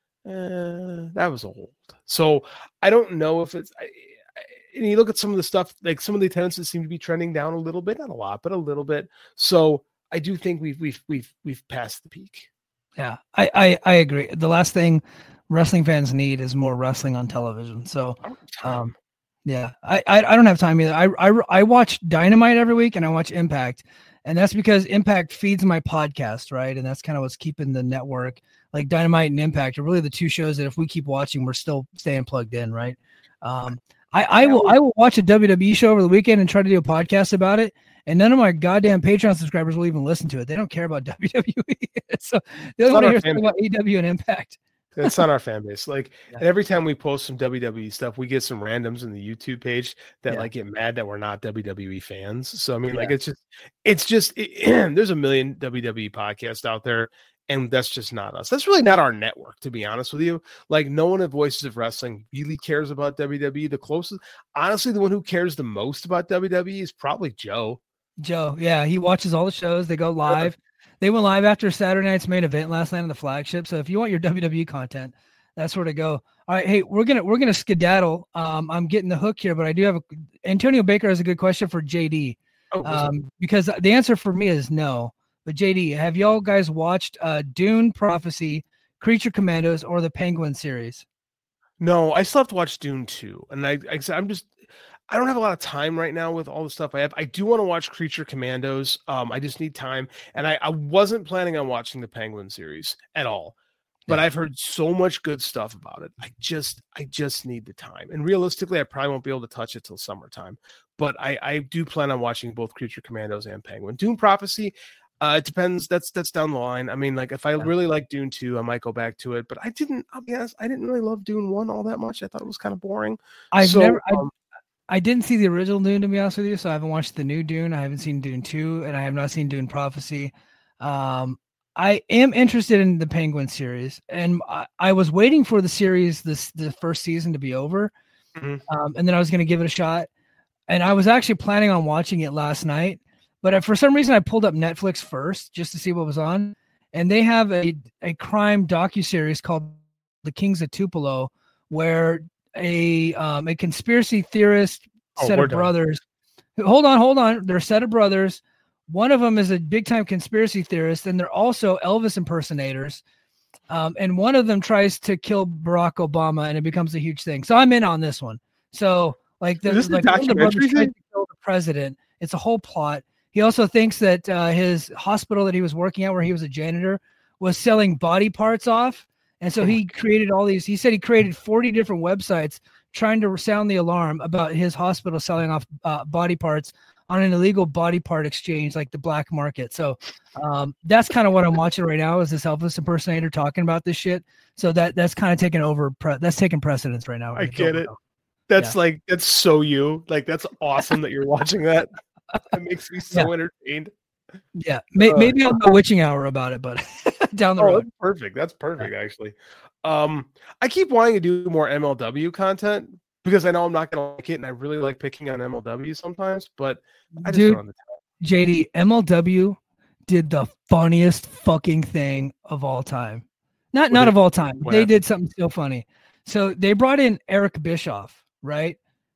eh, that was old. So I don't know if it's, I, and you look at some of the stuff, like some of the attendances seem to be trending down a little bit, not a lot, but a little bit. So I do think we've we've we've we've passed the peak. Yeah, I I, I agree. The last thing wrestling fans need is more wrestling on television. So, um, yeah, I, I I don't have time either. I I I watch Dynamite every week and I watch Impact, and that's because Impact feeds my podcast, right? And that's kind of what's keeping the network. Like Dynamite and Impact are really the two shows that if we keep watching, we're still staying plugged in, right? Um. I, I will I will watch a W W E show over the weekend and try to do a podcast about it, and none of my goddamn Patreon subscribers will even listen to it. They don't care about W W E, so they don't want to hear something about A E W and Impact. That's not our fan base. Like, yeah. And every time we post some W W E stuff, we get some randoms in the YouTube page that yeah. like get mad that we're not W W E fans. So I mean, yeah. like it's just it's just it, there's a million W W E podcasts out there. And that's just not us. That's really not our network, to be honest with you. Like, no one at Voices of Wrestling really cares about W W E. The closest, honestly, the one who cares the most about W W E is probably Joe. Joe, yeah, he watches all the shows. They go live. Yeah. They went live after Saturday night's main event last night on the flagship. So if you want your W W E content, that's where to go. All right, hey, we're gonna we're gonna skedaddle. Um, I'm getting the hook here, but I do have a Antonio Baker has a good question for J D. Oh, um, because the answer for me is no. But J D, have y'all guys watched uh, Dune, Prophecy, Creature Commandos, or the Penguin series? No, I still have to watch Dune two, and I, I I'm just I don't have a lot of time right now with all the stuff I have. I do want to watch Creature Commandos. Um, I just need time, and I, I wasn't planning on watching the Penguin series at all. But yeah. I've heard so much good stuff about it. I just I just need the time, and realistically, I probably won't be able to touch it till summertime. But I I do plan on watching both Creature Commandos and Penguin. Dune Prophecy. Uh, it depends. That's that's down the line. I mean, like if I really like Dune two, I might go back to it. But I didn't. I'll be honest. I didn't really love Dune one all that much. I thought it was kind of boring. I've so, never. Um, I, I didn't see the original Dune, to be honest with you. So I haven't watched the new Dune. I haven't seen Dune two, and I have not seen Dune Prophecy. Um, I am interested in the Penguin series, and I, I was waiting for the series, this the first season, to be over, mm-hmm. um, and then I was going to give it a shot. And I was actually planning on watching it last night. But for some reason, I pulled up Netflix first just to see what was on, and they have a, a crime docuseries called The Kings of Tupelo, where a um, a conspiracy theorist oh, set of brothers. Done. Hold on, hold on. They're a set of brothers. One of them is a big time conspiracy theorist, and they're also Elvis impersonators. Um, and one of them tries to kill Barack Obama, and it becomes a huge thing. So I'm in on this one. So Like the, Is this like the one of the brothers documentary tried thing? to kill the president. It's a whole plot. He also thinks that uh, his hospital that he was working at, where he was a janitor, was selling body parts off. And so he created all these. He said he created forty different websites trying to sound the alarm about his hospital selling off uh, body parts on an illegal body part exchange, like the black market. So um, that's kind of what I'm watching right now, is this Elvis impersonator talking about this shit. So that that's kind of taking over. Pre- that's taking precedence right now. I get it. That's yeah. like, that's so you. Like, that's awesome that you're watching that. That makes me so yeah. entertained. Yeah, May- uh, maybe I'll go witching hour about it, but down the oh, road. That's perfect. That's perfect, actually. Um, I keep wanting to do more M L W content because I know I'm not gonna like it, and I really like picking on M L W sometimes. But I just Dude, don't on the top. J D, M L W did the funniest fucking thing of all time. Not what not did, of all time. They happened? did something so funny. So they brought in Eric Bischoff, right?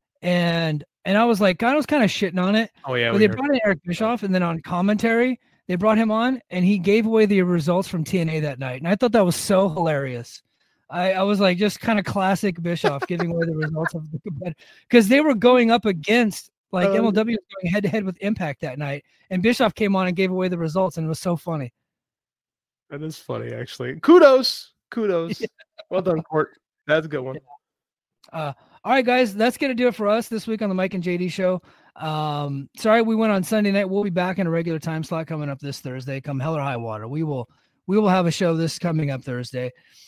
And and I was like, I was kind of shitting on it. Oh yeah. But they brought in Eric Bischoff, and then on commentary, they brought him on, and he gave away the results from T N A that night. And I thought that was so hilarious. I, I was like, just kind of classic Bischoff giving away the results of the competitor, because they were going up against like um, M L W was going head to head with Impact that night, and Bischoff came on and gave away the results, and it was so funny. That is funny, actually. Kudos, kudos. Yeah. Well done, Court. That's a good one. Yeah. Uh, all right, guys, that's gonna do it for us this week on the Mike and J D show. Um, sorry we went on Sunday night. We'll be back in a regular time slot coming up this Thursday. Come hell or high water, we will we will have a show this coming up Thursday.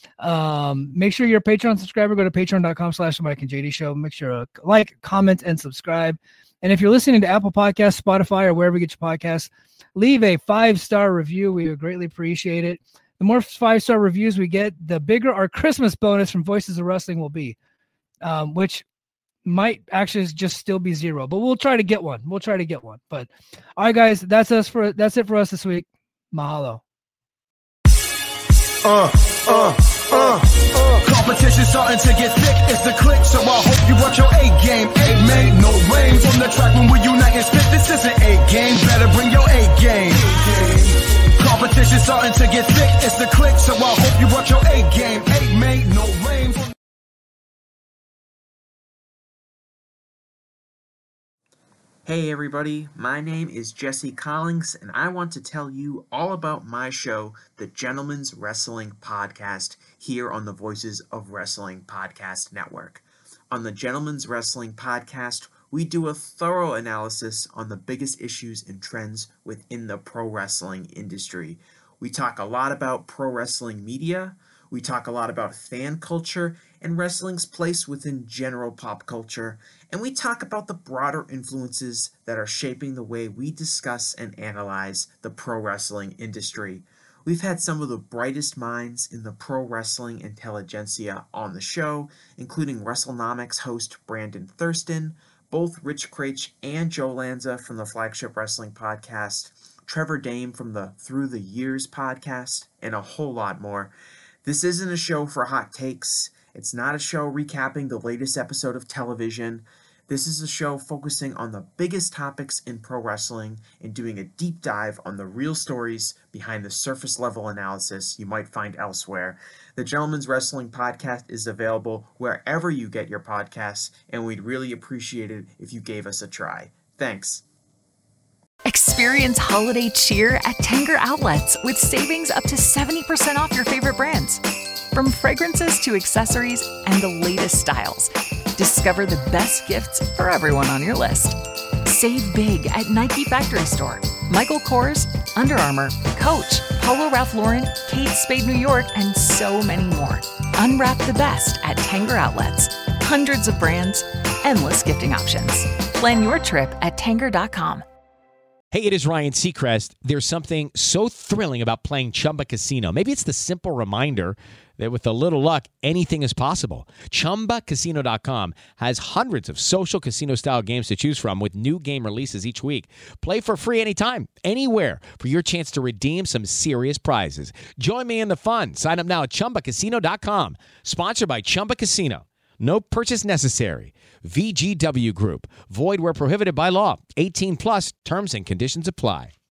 Um, make sure you're a Patreon subscriber. Go to patreon.com slash Mike and J D show. Make sure to like, comment, and subscribe. And if you're listening to Apple Podcasts, Spotify, or wherever you get your podcasts, leave a five-star review. We would greatly appreciate it. The more five-star reviews we get, the bigger our Christmas bonus from Voices of Wrestling will be, um, which might actually just still be zero, but we'll try to get one. We'll try to get one. But all right, guys, that's us for that's it for us this week. Mahalo. Uh, uh, uh, uh. Competition starting to get thick. It's the click, so I hope you watch your A game. A made no rain from the track when we unite and spit. This is an A game. Better bring your A game. Competition starting to get thick. It's the click, so I hope you watch your A game. A made no rain. From Hey everybody, my name is Jesse Collins, and I want to tell you all about my show, The Gentleman's Wrestling Podcast, here on the Voices of Wrestling Podcast Network. On the Gentleman's Wrestling Podcast, we do a thorough analysis on the biggest issues and trends within the pro wrestling industry. We talk a lot about pro wrestling media, we talk a lot about fan culture and wrestling's place within general pop culture, and we talk about the broader influences that are shaping the way we discuss and analyze the pro wrestling industry. We've had some of the brightest minds in the pro wrestling intelligentsia on the show, including WrestleNomics host Brandon Thurston, both Rich Craich and Joe Lanza from the Flagship Wrestling Podcast, Trevor Dame from the Through the Years podcast, and a whole lot more. This isn't a show for hot takes. It's not a show recapping the latest episode of television. This is a show focusing on the biggest topics in pro wrestling and doing a deep dive on the real stories behind the surface level analysis you might find elsewhere. The Gentleman's Wrestling Podcast is available wherever you get your podcasts, and we'd really appreciate it if you gave us a try. Thanks. Experience holiday cheer at Tanger Outlets with savings up to seventy percent off your favorite brands. From fragrances to accessories and the latest styles, discover the best gifts for everyone on your list. Save big at Nike Factory Store, Michael Kors, Under Armour, Coach, Polo Ralph Lauren, Kate Spade New York, and so many more. Unwrap the best at Tanger Outlets. Hundreds of brands, endless gifting options. Plan your trip at Tanger dot com. Hey, it is Ryan Seacrest. There's something so thrilling about playing Chumba Casino. Maybe it's the simple reminder that with a little luck, anything is possible. Chumba Casino dot com has hundreds of social casino-style games to choose from with new game releases each week. Play for free anytime, anywhere for your chance to redeem some serious prizes. Join me in the fun. Sign up now at Chumba Casino dot com. Sponsored by Chumba Casino. No purchase necessary. V G W Group. Void where prohibited by law. eighteen plus terms and conditions apply.